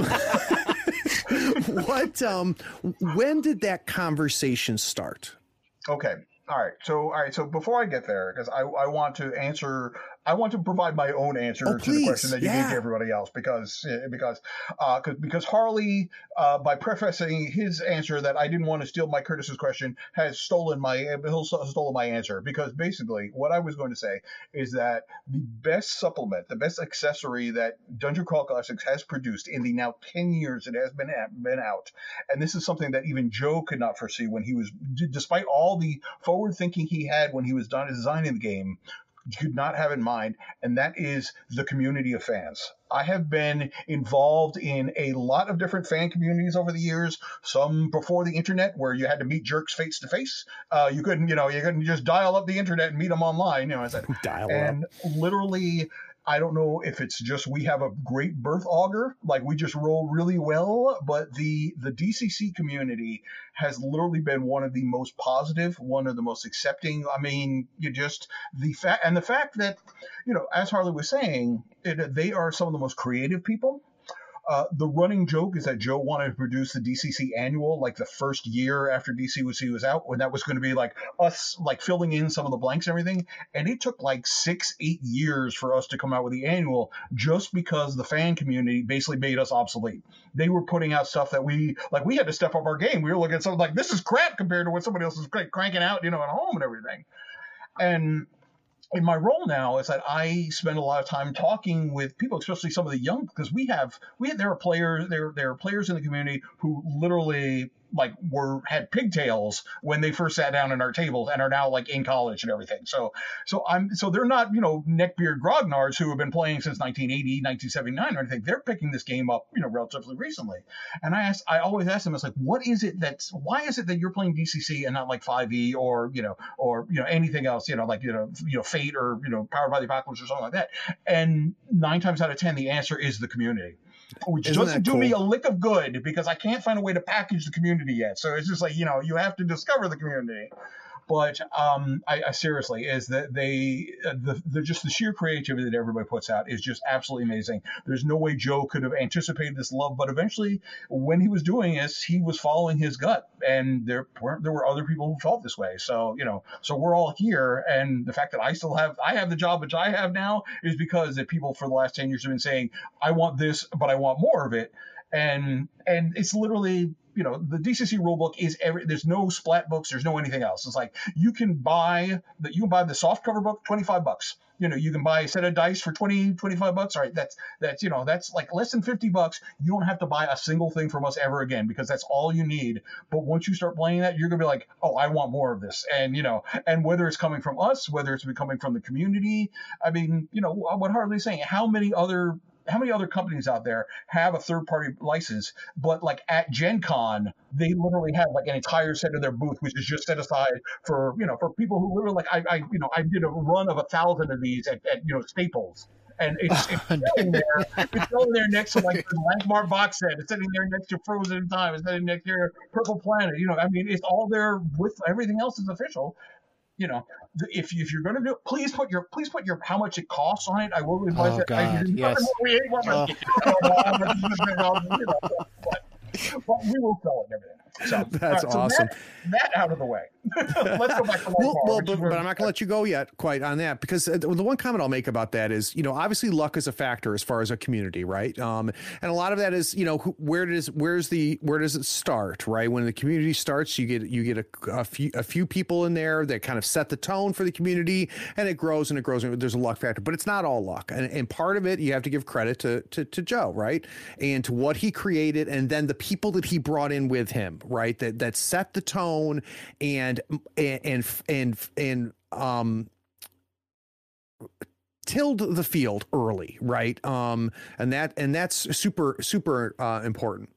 what? Um, when did that conversation start? Okay. All right. So, all right. So before I get there, because I, I want to answer, I want to provide my own answer Oh, to please. the question that you Yeah. gave to everybody else, because eh, because uh, cause, because Harley, uh, by prefacing his answer that I didn't want to steal Mike Curtis's question, has stolen my he'll stolen my answer. Because basically, what I was going to say is that the best supplement, the best accessory that Dungeon Crawl Classics has produced in the now ten years it has been at, been out, and this is something that even Joe could not foresee when he was, despite all the forward thinking he had when he was done designing the game, could not have in mind, and that is the community of fans. I have been involved in a lot of different fan communities over the years, some before the internet where you had to meet jerks face to face. Uh, you couldn't, you know, you couldn't just dial up the internet and meet them online, you know, I said, Dial and up. literally, I don't know if it's just we have a great birth auger, like we just roll really well, but the the D C C community has literally been one of the most positive, one of the most accepting. I mean, you just the fact and the fact that, you know, as Harley was saying, it, they are some of the most creative people. Uh, the running joke is that Joe wanted to produce the D C C annual like the first year after D C C was out, when that was going to be like us like filling in some of the blanks and everything. And it took like six, eight years for us to come out with the annual, just because the fan community basically made us obsolete. They were putting out stuff that we like. We had to step up our game. We were looking at something like, this is crap compared to what somebody else is cranking out, you know, at home and everything. And in my role now is that I spend a lot of time talking with people, especially some of the young, because we have we have, there are players there there are players in the community who literally like were had pigtails when they first sat down at our tables and are now like in college and everything. So so I'm so they're not, you know, neckbeard grognards who have been playing since nineteen eighty, nineteen seventy-nine or anything. They're picking this game up, you know, relatively recently. And I asked I always ask them, it's like, what is it that's why is it that you're playing D C C and not like five E or, you know, or you know, anything else, you know, like, you know, you know, Fate or, you know, Powered by the Apocalypse or something like that. And nine times out of ten the answer is the community. Which Isn't doesn't that do cool? me a lick of good because I can't find a way to package the community yet. So it's just like, you know, you have to discover the community. But um, I, I seriously is that they the, the just the sheer creativity that everybody puts out is just absolutely amazing. There's no way Joe could have anticipated this love, but eventually, when he was doing this, he was following his gut, and there weren't there were other people who felt this way. So you know, so we're all here, and the fact that I still have I have the job which I have now is because that people for the last ten years have been saying I want this, but I want more of it, and and it's literally. You know, the D C C rulebook is every. There's no splat books. There's no anything else. It's like you can buy the you can buy the soft cover book, twenty-five bucks. You know, you can buy a set of dice for twenty, twenty-five bucks. All right, that's that's you know that's like less than fifty bucks. You don't have to buy a single thing from us ever again because that's all you need. But once you start playing that, you're gonna be like, oh, I want more of this. And you know, and whether it's coming from us, whether it's coming from the community, I mean, you know, what Harley's saying, how many other How many other companies out there have a third-party license, but like at Gen Con, they literally have like an entire set of their booth, which is just set aside for, you know, for people who literally like, I, I you know, I did a run of a thousand of these at, at you know, Staples. And it's, it's sitting there, it's sitting there next to like the Lankmar box set. It's sitting there next to Frozen in Time. It's sitting next to Purple Planet. You know, I mean, it's all there with everything else is official. You know, if if you're going to do it, please put your please put your how much it costs on it. I will advise Oh, that. God, I, yes. oh. but, but we will sell it and everything. So, That's right, so awesome. That, that out of the way. Let's go back to well, Luck well Bar, but, but I'm not going to let you go yet quite on that because uh, the one comment I'll make about that is, you know, obviously luck is a factor as far as a community, right? Um, and a lot of that is, you know, who, where does where's the where does it start, right? When the community starts, you get you get a, a few a few people in there that kind of set the tone for the community, and it grows and it grows. And there's a luck factor, but it's not all luck. And, and part of it, you have to give credit to, to to Joe, right, and to what he created, and then the people that he brought in with him, right, that that set the tone and and and and, and um tilled the field early, right? Um, and that and that's super super uh, important.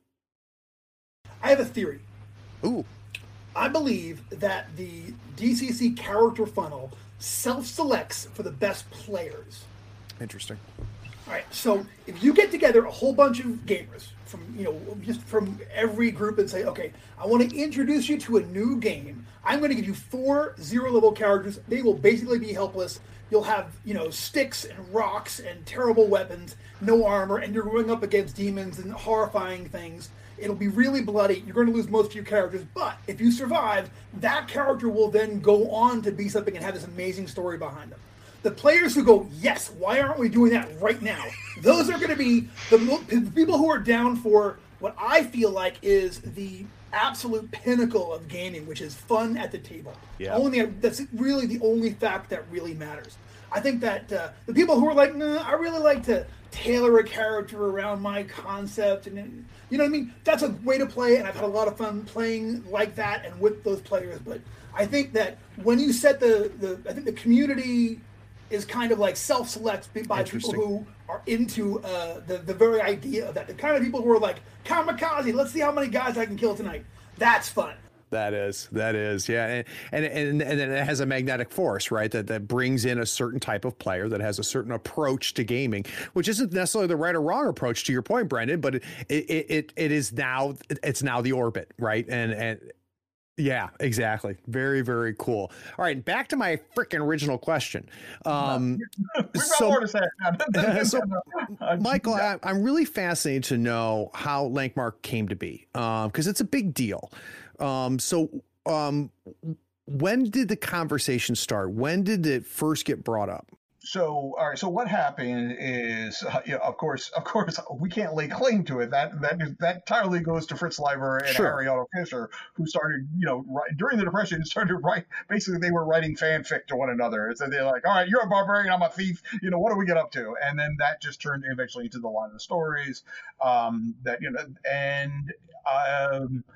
I have a theory. Ooh, I believe that the D C C character funnel self-selects for the best players. interesting. All right, so if you get together a whole bunch of gamers from, you know, just from every group and say, okay, I want to introduce you to a new game. I'm going to give you four zero-level characters. They will basically be helpless. You'll have, you know, sticks and rocks and terrible weapons, no armor, and you're going up against demons and horrifying things. It'll be really bloody. You're going to lose most of your characters, but if you survive, that character will then go on to be something and have this amazing story behind them. The players who go, yes, why aren't we doing that right now? Those are going to be the, the people who are down for what I feel like is the absolute pinnacle of gaming, which is fun at the table. Yeah. Only that's really the only fact that really matters. I think that uh, the people who are like, nah, I really like to tailor a character around my concept, and you know what I mean? That's a way to play, and I've had a lot of fun playing like that and with those players. But I think that when you set the, the I think the community is kind of like self-selects by people who are into uh, the, the very idea of that. The kind of people who are like, kamikaze, let's see how many guys I can kill tonight. That's fun. That is, that is, yeah, and and and, and then it has a magnetic force, right? That that brings in a certain type of player that has a certain approach to gaming, which isn't necessarily the right or wrong approach. To your point, Brendan, but it it it, it is now it's now the orbit, right? And and yeah, exactly, very very cool. All right, back to my freaking original question. Um, We've got so, more to say. so, Michael, I, I'm really fascinated to know how Lankmark came to be, because um, it's a big deal. Um, so, um, when did the conversation start? When did it first get brought up? So, all right. So, what happened is, uh, you know, of course, of course, we can't lay claim to it. That that is, that entirely goes to Fritz Leiber and Sure. Harry Otto Fisher, who started, you know, right, during the Depression, started write. Basically, they were writing fanfic to one another. So they're like, "All right, you're a barbarian, I'm a thief. You know, what do we get up to?" And then that just turned eventually into the line of the stories. Um, that you know, and um.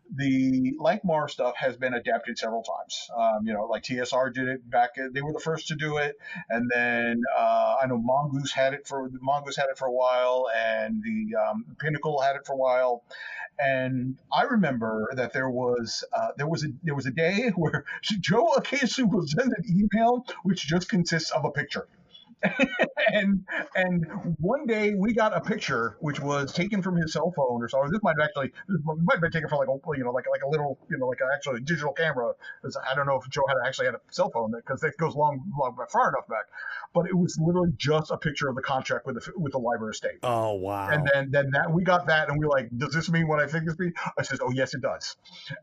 the Lankmar stuff has been adapted several times. Um, you know, like T S R did it back. They were the first to do it, and then uh, I know Mongoose had it for Mongoose had it for a while, and the um, Pinnacle had it for a while. And I remember that there was uh, there was a there was a day where Joe occasionally will send an email which just consists of a picture. and and one day we got a picture which was taken from his cell phone or so. This might have actually this might have been taken from like a you know like like a little you know like an actual digital camera. I don't know if Joe had actually had a cell phone because that goes long, long far enough back. But it was literally just a picture of the contract with the with the library estate. Oh wow! And then then that we got that and we were like, does this mean what I think this means? I says, oh yes, it does.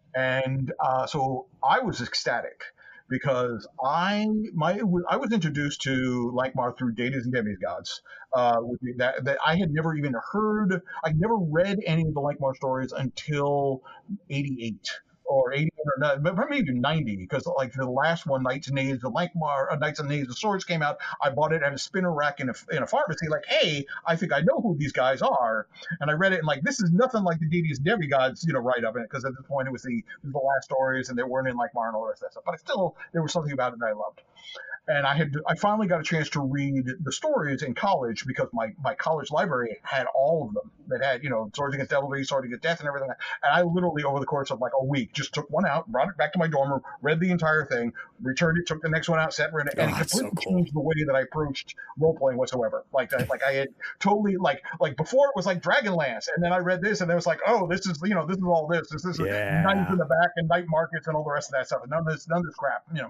And uh, so I was ecstatic. Because I my I was introduced to Lankmar through Deities and Demigods. Uh, with the, that that I had never even heard. I never read any of the Lankmar stories until eighty-eight or eighty or not, maybe even ninety. Because like the last one, Knights and Knaves of Lankmar, uh, Knights and Knaves of Swords came out. I bought it at a spinner rack in a in a pharmacy. Like, hey, I think I know who these guys are. And I read it and like, this is nothing like the Deities and Demigods, you know, write up in it. Because at this point it was the it was the last stories and they weren't in Lankmar and all the rest of that stuff. But still, there was something about it that I loved. And I had I finally got a chance to read the stories in college because my, my college library had all of them. That had, you know, Swords Against Devilry, Swords Against Death and everything. And I literally, over the course of like a week, just took one out, brought it back to my dorm room, read the entire thing, returned it, took the next one out, sat and, and oh, it completely so cool. changed the way that I approached role-playing whatsoever. Like, I, like I had totally, like, like before it was like Dragonlance, and then I read this, and it was like, oh, this is, you know, this is all this. This, this yeah. is Knights in the back and night markets and all the rest of that stuff. None of this, none of this crap, you know.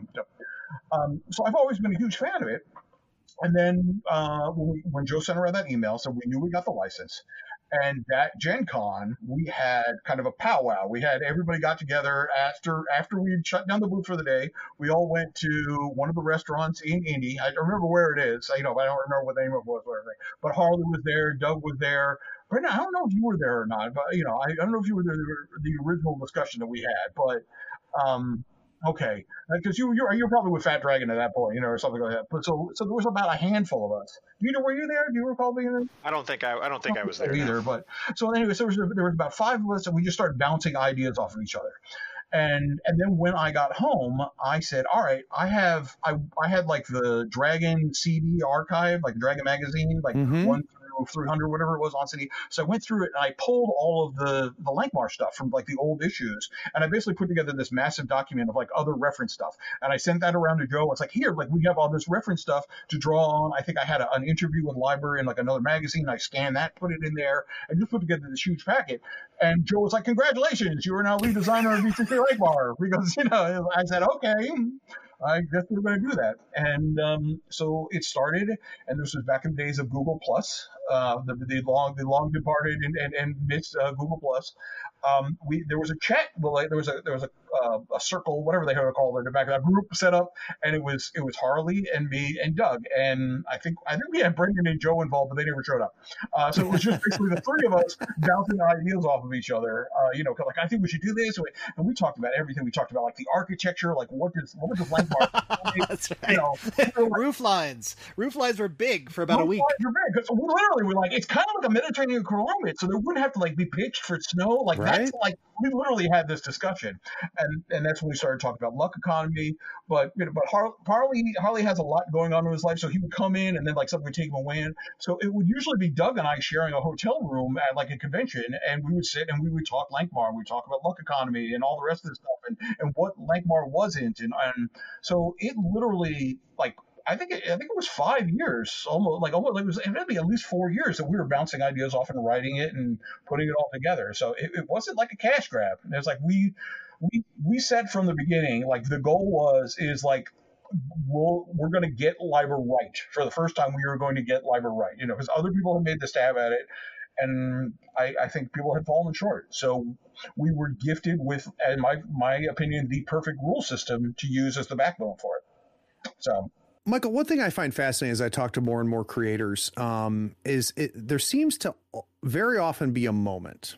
Um, so I've always been a huge fan of it. And then uh, when, we, when Joe sent around that email, so we knew we got the license. And at Gen Con, we had kind of a powwow. We had everybody got together after after we had shut down the booth for the day. We all went to one of the restaurants in Indy. I don't remember where it is. You know, I don't remember what the name of it was or anything. But Harley was there. Doug was there. Brendan, I don't know if you were there or not. But, you know, I, I don't know if you were there the original discussion that we had. But, um, okay, because you you're, you're probably with Fat Dragon at that point, you know, or something like that. But so so there was about a handful of us. Do you know, were you there? Do you recall being there? I don't think I I don't think I was there either. No. But so anyway, so there was, there was about five of us, and we just started bouncing ideas off of each other. And and then when I got home, I said, all right, I have I I had like the Dragon C D archive, like Dragon magazine, like mm-hmm. one through three hundred, whatever it was on C D. So I went through it and I pulled all of the the Lankmar stuff from like the old issues, and I basically put together this massive document of like other reference stuff. And I sent that around to Joe. It's like, here, like we have all this reference stuff to draw on. I think I had a, an interview with Library in like another magazine. I scanned that, put it in there, and just put together this huge packet. And Joe was like, congratulations, you are now lead designer of D C C Lankmar. Because, you know, I said, okay, I guess we're going to do that. And um, so it started, and this was back in the days of Google Plus, uh, the, the long the long departed and, and, and missed uh, Google Plus. Um, we there was a chat, well, like, there was a there was a, uh, a circle, whatever they had to call it, in the back of that group set up, and it was it was Harley and me and Doug, and I think I think we had Brendan and Joe involved, but they never showed up. Uh, so it was just basically the three of us bouncing ideas off of each other. Uh, you know, like I think we should do this, and we talked about everything. We talked about like the architecture, like what does what does Lankmar, That's right. You know, like, roof lines. Roof lines were big for about a week. Roof lines were big, 'cause we literally were like, it's kind of like a Mediterranean climate, so they wouldn't have to like be pitched for snow, like right? That's like we literally had this discussion, and and that's when we started talking about luck economy. But you know, but Har- Harley Harley has a lot going on in his life, so he would come in and then like something would take him away. And so it would usually be Doug and I sharing a hotel room at like a convention, and we would sit and we would talk Lankmar, and we would talk about luck economy and all the rest of the stuff, and, and what Lankmar wasn't, and and so it literally like. I think it, I think it was five years, almost like almost like it was it had to be at least four years that we were bouncing ideas off and writing it and putting it all together. So it, it wasn't like a cash grab. It was like we we we said from the beginning, like the goal was is like we'll, we're going to get Liber right for the first time. We were going to get Liber right, you know, because other people had made the stab at it, and I, I think people had fallen short. So we were gifted with, in my my opinion, the perfect rule system to use as the backbone for it. So. Michael, one thing I find fascinating as I talk to more and more creators um, is it, there seems to very often be a moment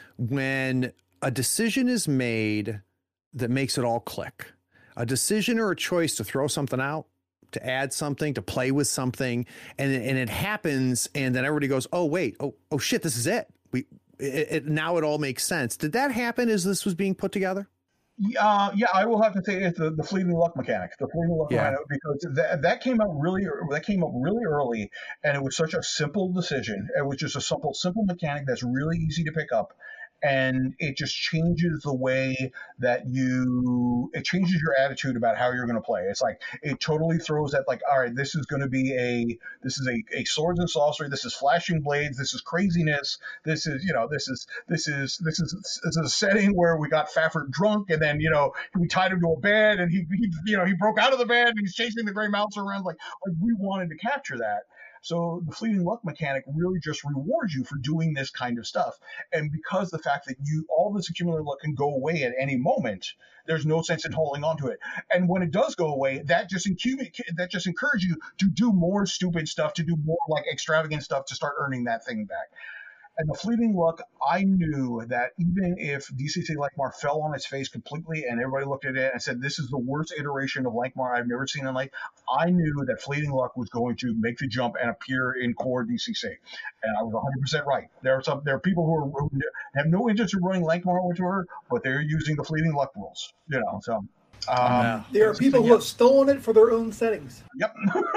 when a decision is made that makes it all click. A decision or a choice to throw something out, to add something, to play with something, and, and it happens, and then everybody goes, oh, wait, oh, oh shit, this is it. We it, it, now it all makes sense. Did that happen as this was being put together? Uh, yeah, I will have to say it's the, the fleeting luck mechanic, the fleeting luck Yeah. mechanic, because that that came out really that came up really early, and it was such a simple decision. It was just a simple simple mechanic that's really easy to pick up, and it just changes the way that you it changes your attitude about how you're going to play. It's like it totally throws that, like, all right, this is going to be a this is a, a swords and sorcery, this is flashing blades, this is craziness, this is you know this is this is this is this is a setting where we got Fafford drunk, and then you know we tied him to a bed, and he, he you know he broke out of the bed and he's chasing the gray mouse around. Like, like we wanted to capture that. So the fleeting luck mechanic really just rewards you for doing this kind of stuff. And because the fact that you all this accumulated luck can go away at any moment, there's no sense in holding on to it. And when it does go away, that just incu- that just encourages you to do more stupid stuff, to do more like extravagant stuff, to start earning that thing back. And the fleeting luck, I knew that even if D C C Lankhmar fell on its face completely and everybody looked at it and said, this is the worst iteration of Lankhmar I've never seen in life, I knew that fleeting luck was going to make the jump and appear in core D C C. And I was one hundred percent right. There are some there are people who, are, who have no interest in running Lankhmar with her, but they're using the fleeting luck rules. You know, so... Um, yeah. There are people who have stolen it for their own settings. Yep.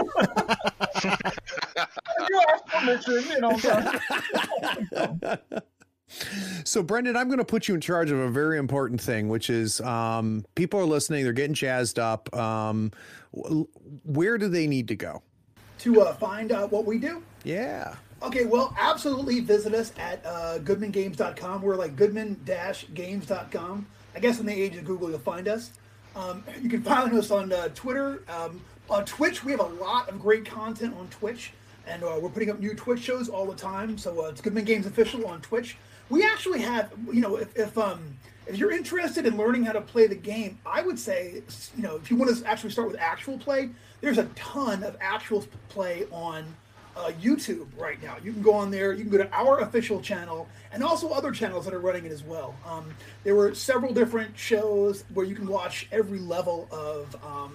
You asked permission, you know. So. So, Brendan, I'm going to put you in charge of a very important thing, which is um, people are listening. They're getting jazzed up. Um, where do they need to go? To uh, find out what we do? Yeah. Okay, well, absolutely visit us at uh, goodman games dot com. We're like goodman dash games dot com. I guess in the age of Google, you'll find us. Um, you can find us on uh, Twitter. Um, on Twitch, we have a lot of great content on Twitch, and uh, we're putting up new Twitch shows all the time. So uh, it's Goodman Games Official on Twitch. We actually have, you know, if if, um, if you're interested in learning how to play the game, I would say, you know, if you want to actually start with actual play, there's a ton of actual play on uh, YouTube right now. You can go on there. You can go to our official channel and also other channels that are running it as well. Um, there were several different shows where you can watch every level of um,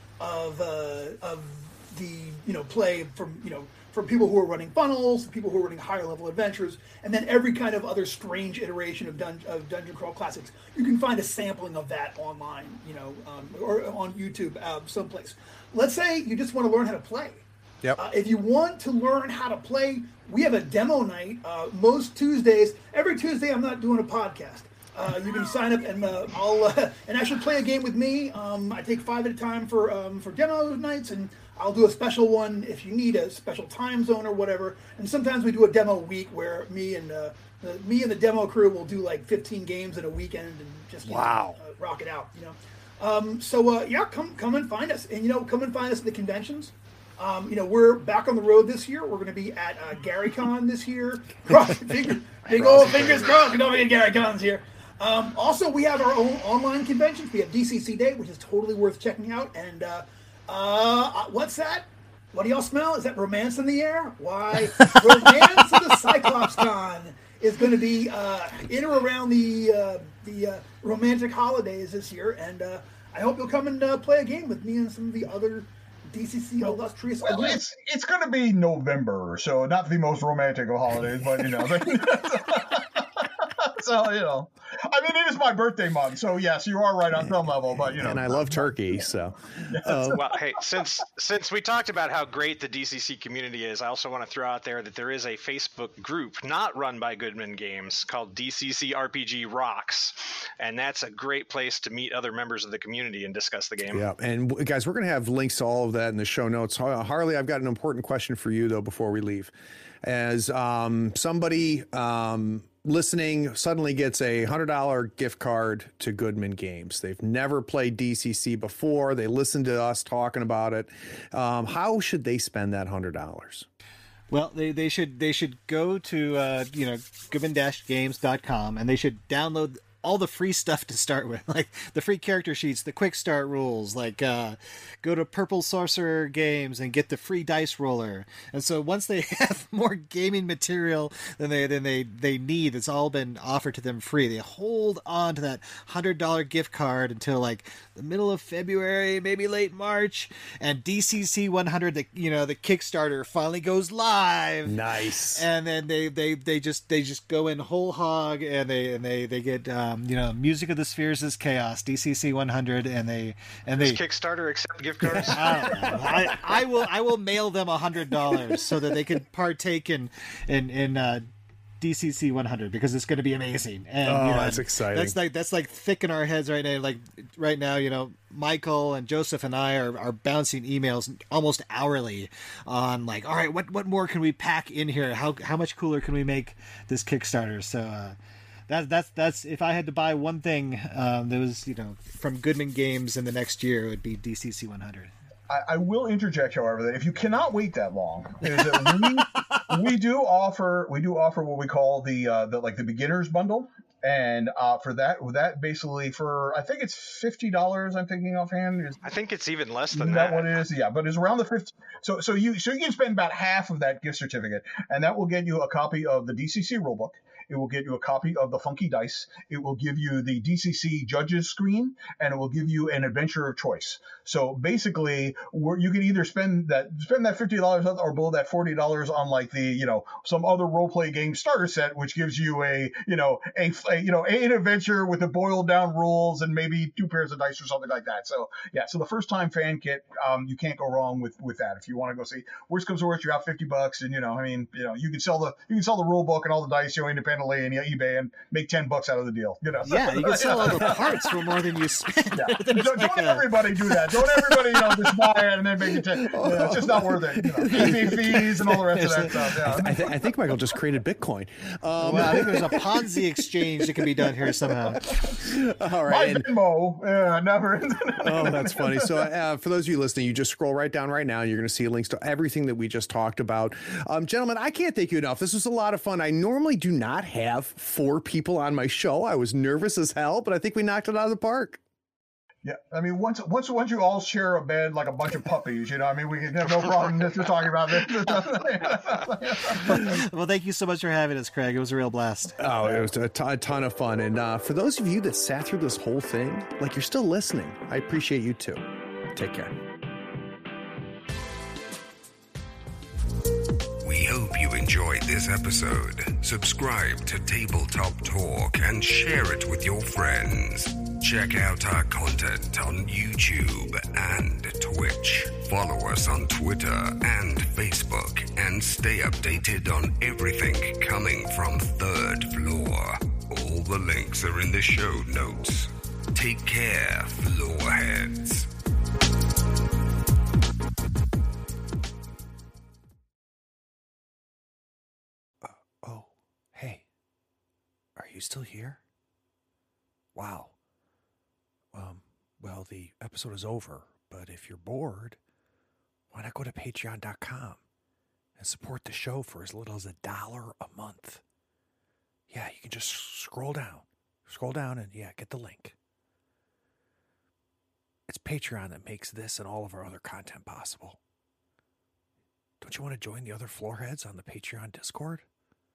of uh, of the you know play from you know from people who are running funnels, people who are running higher level adventures, and then every kind of other strange iteration of, Dun- of Dungeon Crawl Classics. You can find a sampling of that online, you know, um, or on YouTube, uh, someplace. Let's say you just want to learn how to play. Yep. Uh, if you want to learn how to play, we have a demo night uh, most Tuesdays. Every Tuesday, I'm not doing a podcast. Uh, you can sign up and uh, I'll uh, and actually play a game with me. Um, I take five at a time for um, for demo nights, and I'll do a special one if you need a special time zone or whatever. And sometimes we do a demo week where me and uh, the, me and the demo crew will do like fifteen games in a weekend and just you wow know, uh, rock it out. You know, um, so uh, yeah, come come and find us, and you know, come and find us at the conventions. Um, you know, we're back on the road this year. We're going to be at uh, GaryCon this year. Fingers, big old fingers crossed. We don't get GaryCons here. Um, also, we have our own online conventions. We have D C C Day, which is totally worth checking out. And uh, uh, what's that? What do y'all smell? Is that romance in the air? Why, Romance of the Cyclops Con is going to be uh, in or around the uh, the uh, romantic holidays this year. And uh, I hope you'll come and uh, play a game with me and some of the other D C C illustrious. Well, it's it's going to be November, so not the most romantic of holidays, but you know. So, you know, I mean, it is my birthday month, so yes, you are right on some level, but you know. And I love turkey, so. Uh, well, hey, since since we talked about how great the D C C community is, I also want to throw out there that there is a Facebook group not run by Goodman Games called D C C R P G Rocks, and that's a great place to meet other members of the community and discuss the game. Yeah, and guys, we're going to have links to all of that in the show notes. Harley, I've got an important question for you, though, before we leave. As um, somebody um, listening suddenly gets a one hundred dollars gift card to Goodman Games. They've never played D C C before. They listen to us talking about it. Um, how should they spend that one hundred dollars? Well, they, they should they should go to uh, you know goodman dash games dot com and they should download all the free stuff to start with, like the free character sheets, the quick start rules, like uh, go to Purple Sorcerer Games and get the free dice roller. And so once they have more gaming material than they than they, they need, it's all been offered to them free. They hold on to that one hundred dollars gift card until like the middle of February, maybe late March, and D C C one hundred, the you know the Kickstarter finally goes live. Nice. And then they they they just they just go in whole hog, and they and they they get um, you know Music of the Spheres is Chaos, D C C one hundred, and they and Does they Kickstarter accept gift cards? I, don't know. I, I will I will mail them a hundred dollars so that they can partake in in in uh, D C C one hundred, because it's going to be amazing. And oh, you know, that's exciting. That's like that's like thick in our heads right now. Like right now, you know, Michael and Joseph and I are, are bouncing emails almost hourly on like, all right, what what more can we pack in here? How how much cooler can we make this Kickstarter? So uh, that that's that's if I had to buy one thing um, that was you know from Goodman Games in the next year, it would be D C C one hundred. I, I will interject, however, that if you cannot wait that long, is that we, we do offer we do offer what we call the uh, the like the beginners bundle, and uh, for that that basically for I think it's fifty dollars. I'm thinking offhand. Is, I think it's even less than is that. that. What it is? Yeah, but it's around the fifty. So so you so you can spend about half of that gift certificate, and that will get you a copy of the D C C rulebook. It will get you a copy of the Funky Dice. It will give you the D C C judges screen, and it will give you an adventure of choice. So basically, where you can either spend that spend that fifty dollars or below that forty dollars on like the you know some other role play game starter set, which gives you a you know a, a you know an adventure with the boiled down rules and maybe two pairs of dice or something like that. So yeah, so the first time fan kit, um, you can't go wrong with with that. If you want to go see, worst comes to worst, you're out fifty bucks, and you know I mean you know you can sell the you can sell the rule book and all the dice you know independently in eBay and make ten bucks out of the deal. You know. Yeah, you can sell all the parts for more than you spend. Yeah. don't don't everybody do that. Don't everybody, you know, just buy it and then make it ten. You know, it's just not worth it. You know, E B fees and all the rest of that stuff. Yeah. I, th- I think Michael just created Bitcoin. Um, well, I think there's a Ponzi exchange that can be done here somehow. All right. My and, Venmo, yeah, never. oh, that's funny. So uh, for those of you listening, you just scroll right down right now. And you're going to see links to everything that we just talked about. Um, gentlemen, I can't thank you enough. This was a lot of fun. I normally do not have four people on my show. I was nervous as hell, but I think we knocked it out of the park. Yeah, I mean, once once once you all share a bed like a bunch of puppies, you know, I mean, we can have no problem just talking about this. Well, thank you so much for having us, Craig. It was a real blast. Oh, it was a, t- a ton of fun. And uh, for those of you that sat through this whole thing, like you're still listening, I appreciate you too. Take care. We hope you enjoyed this episode. Subscribe to Tabletop Talk and share it with your friends. Check out our content on YouTube and Twitch. Follow us on Twitter and Facebook and stay updated on everything coming from Third Floor. All the links are in the show notes. Take care, floorheads. Oh, hey, are you still here? Wow. Um, well, the episode is over, but if you're bored, why not go to patreon dot com and support the show for as little as a dollar a month? Yeah, you can just scroll down, scroll down and yeah, get the link. It's Patreon that makes this and all of our other content possible. Don't you want to join the other floorheads on the Patreon Discord?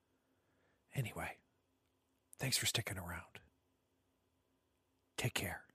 Anyway, thanks for sticking around. Take care.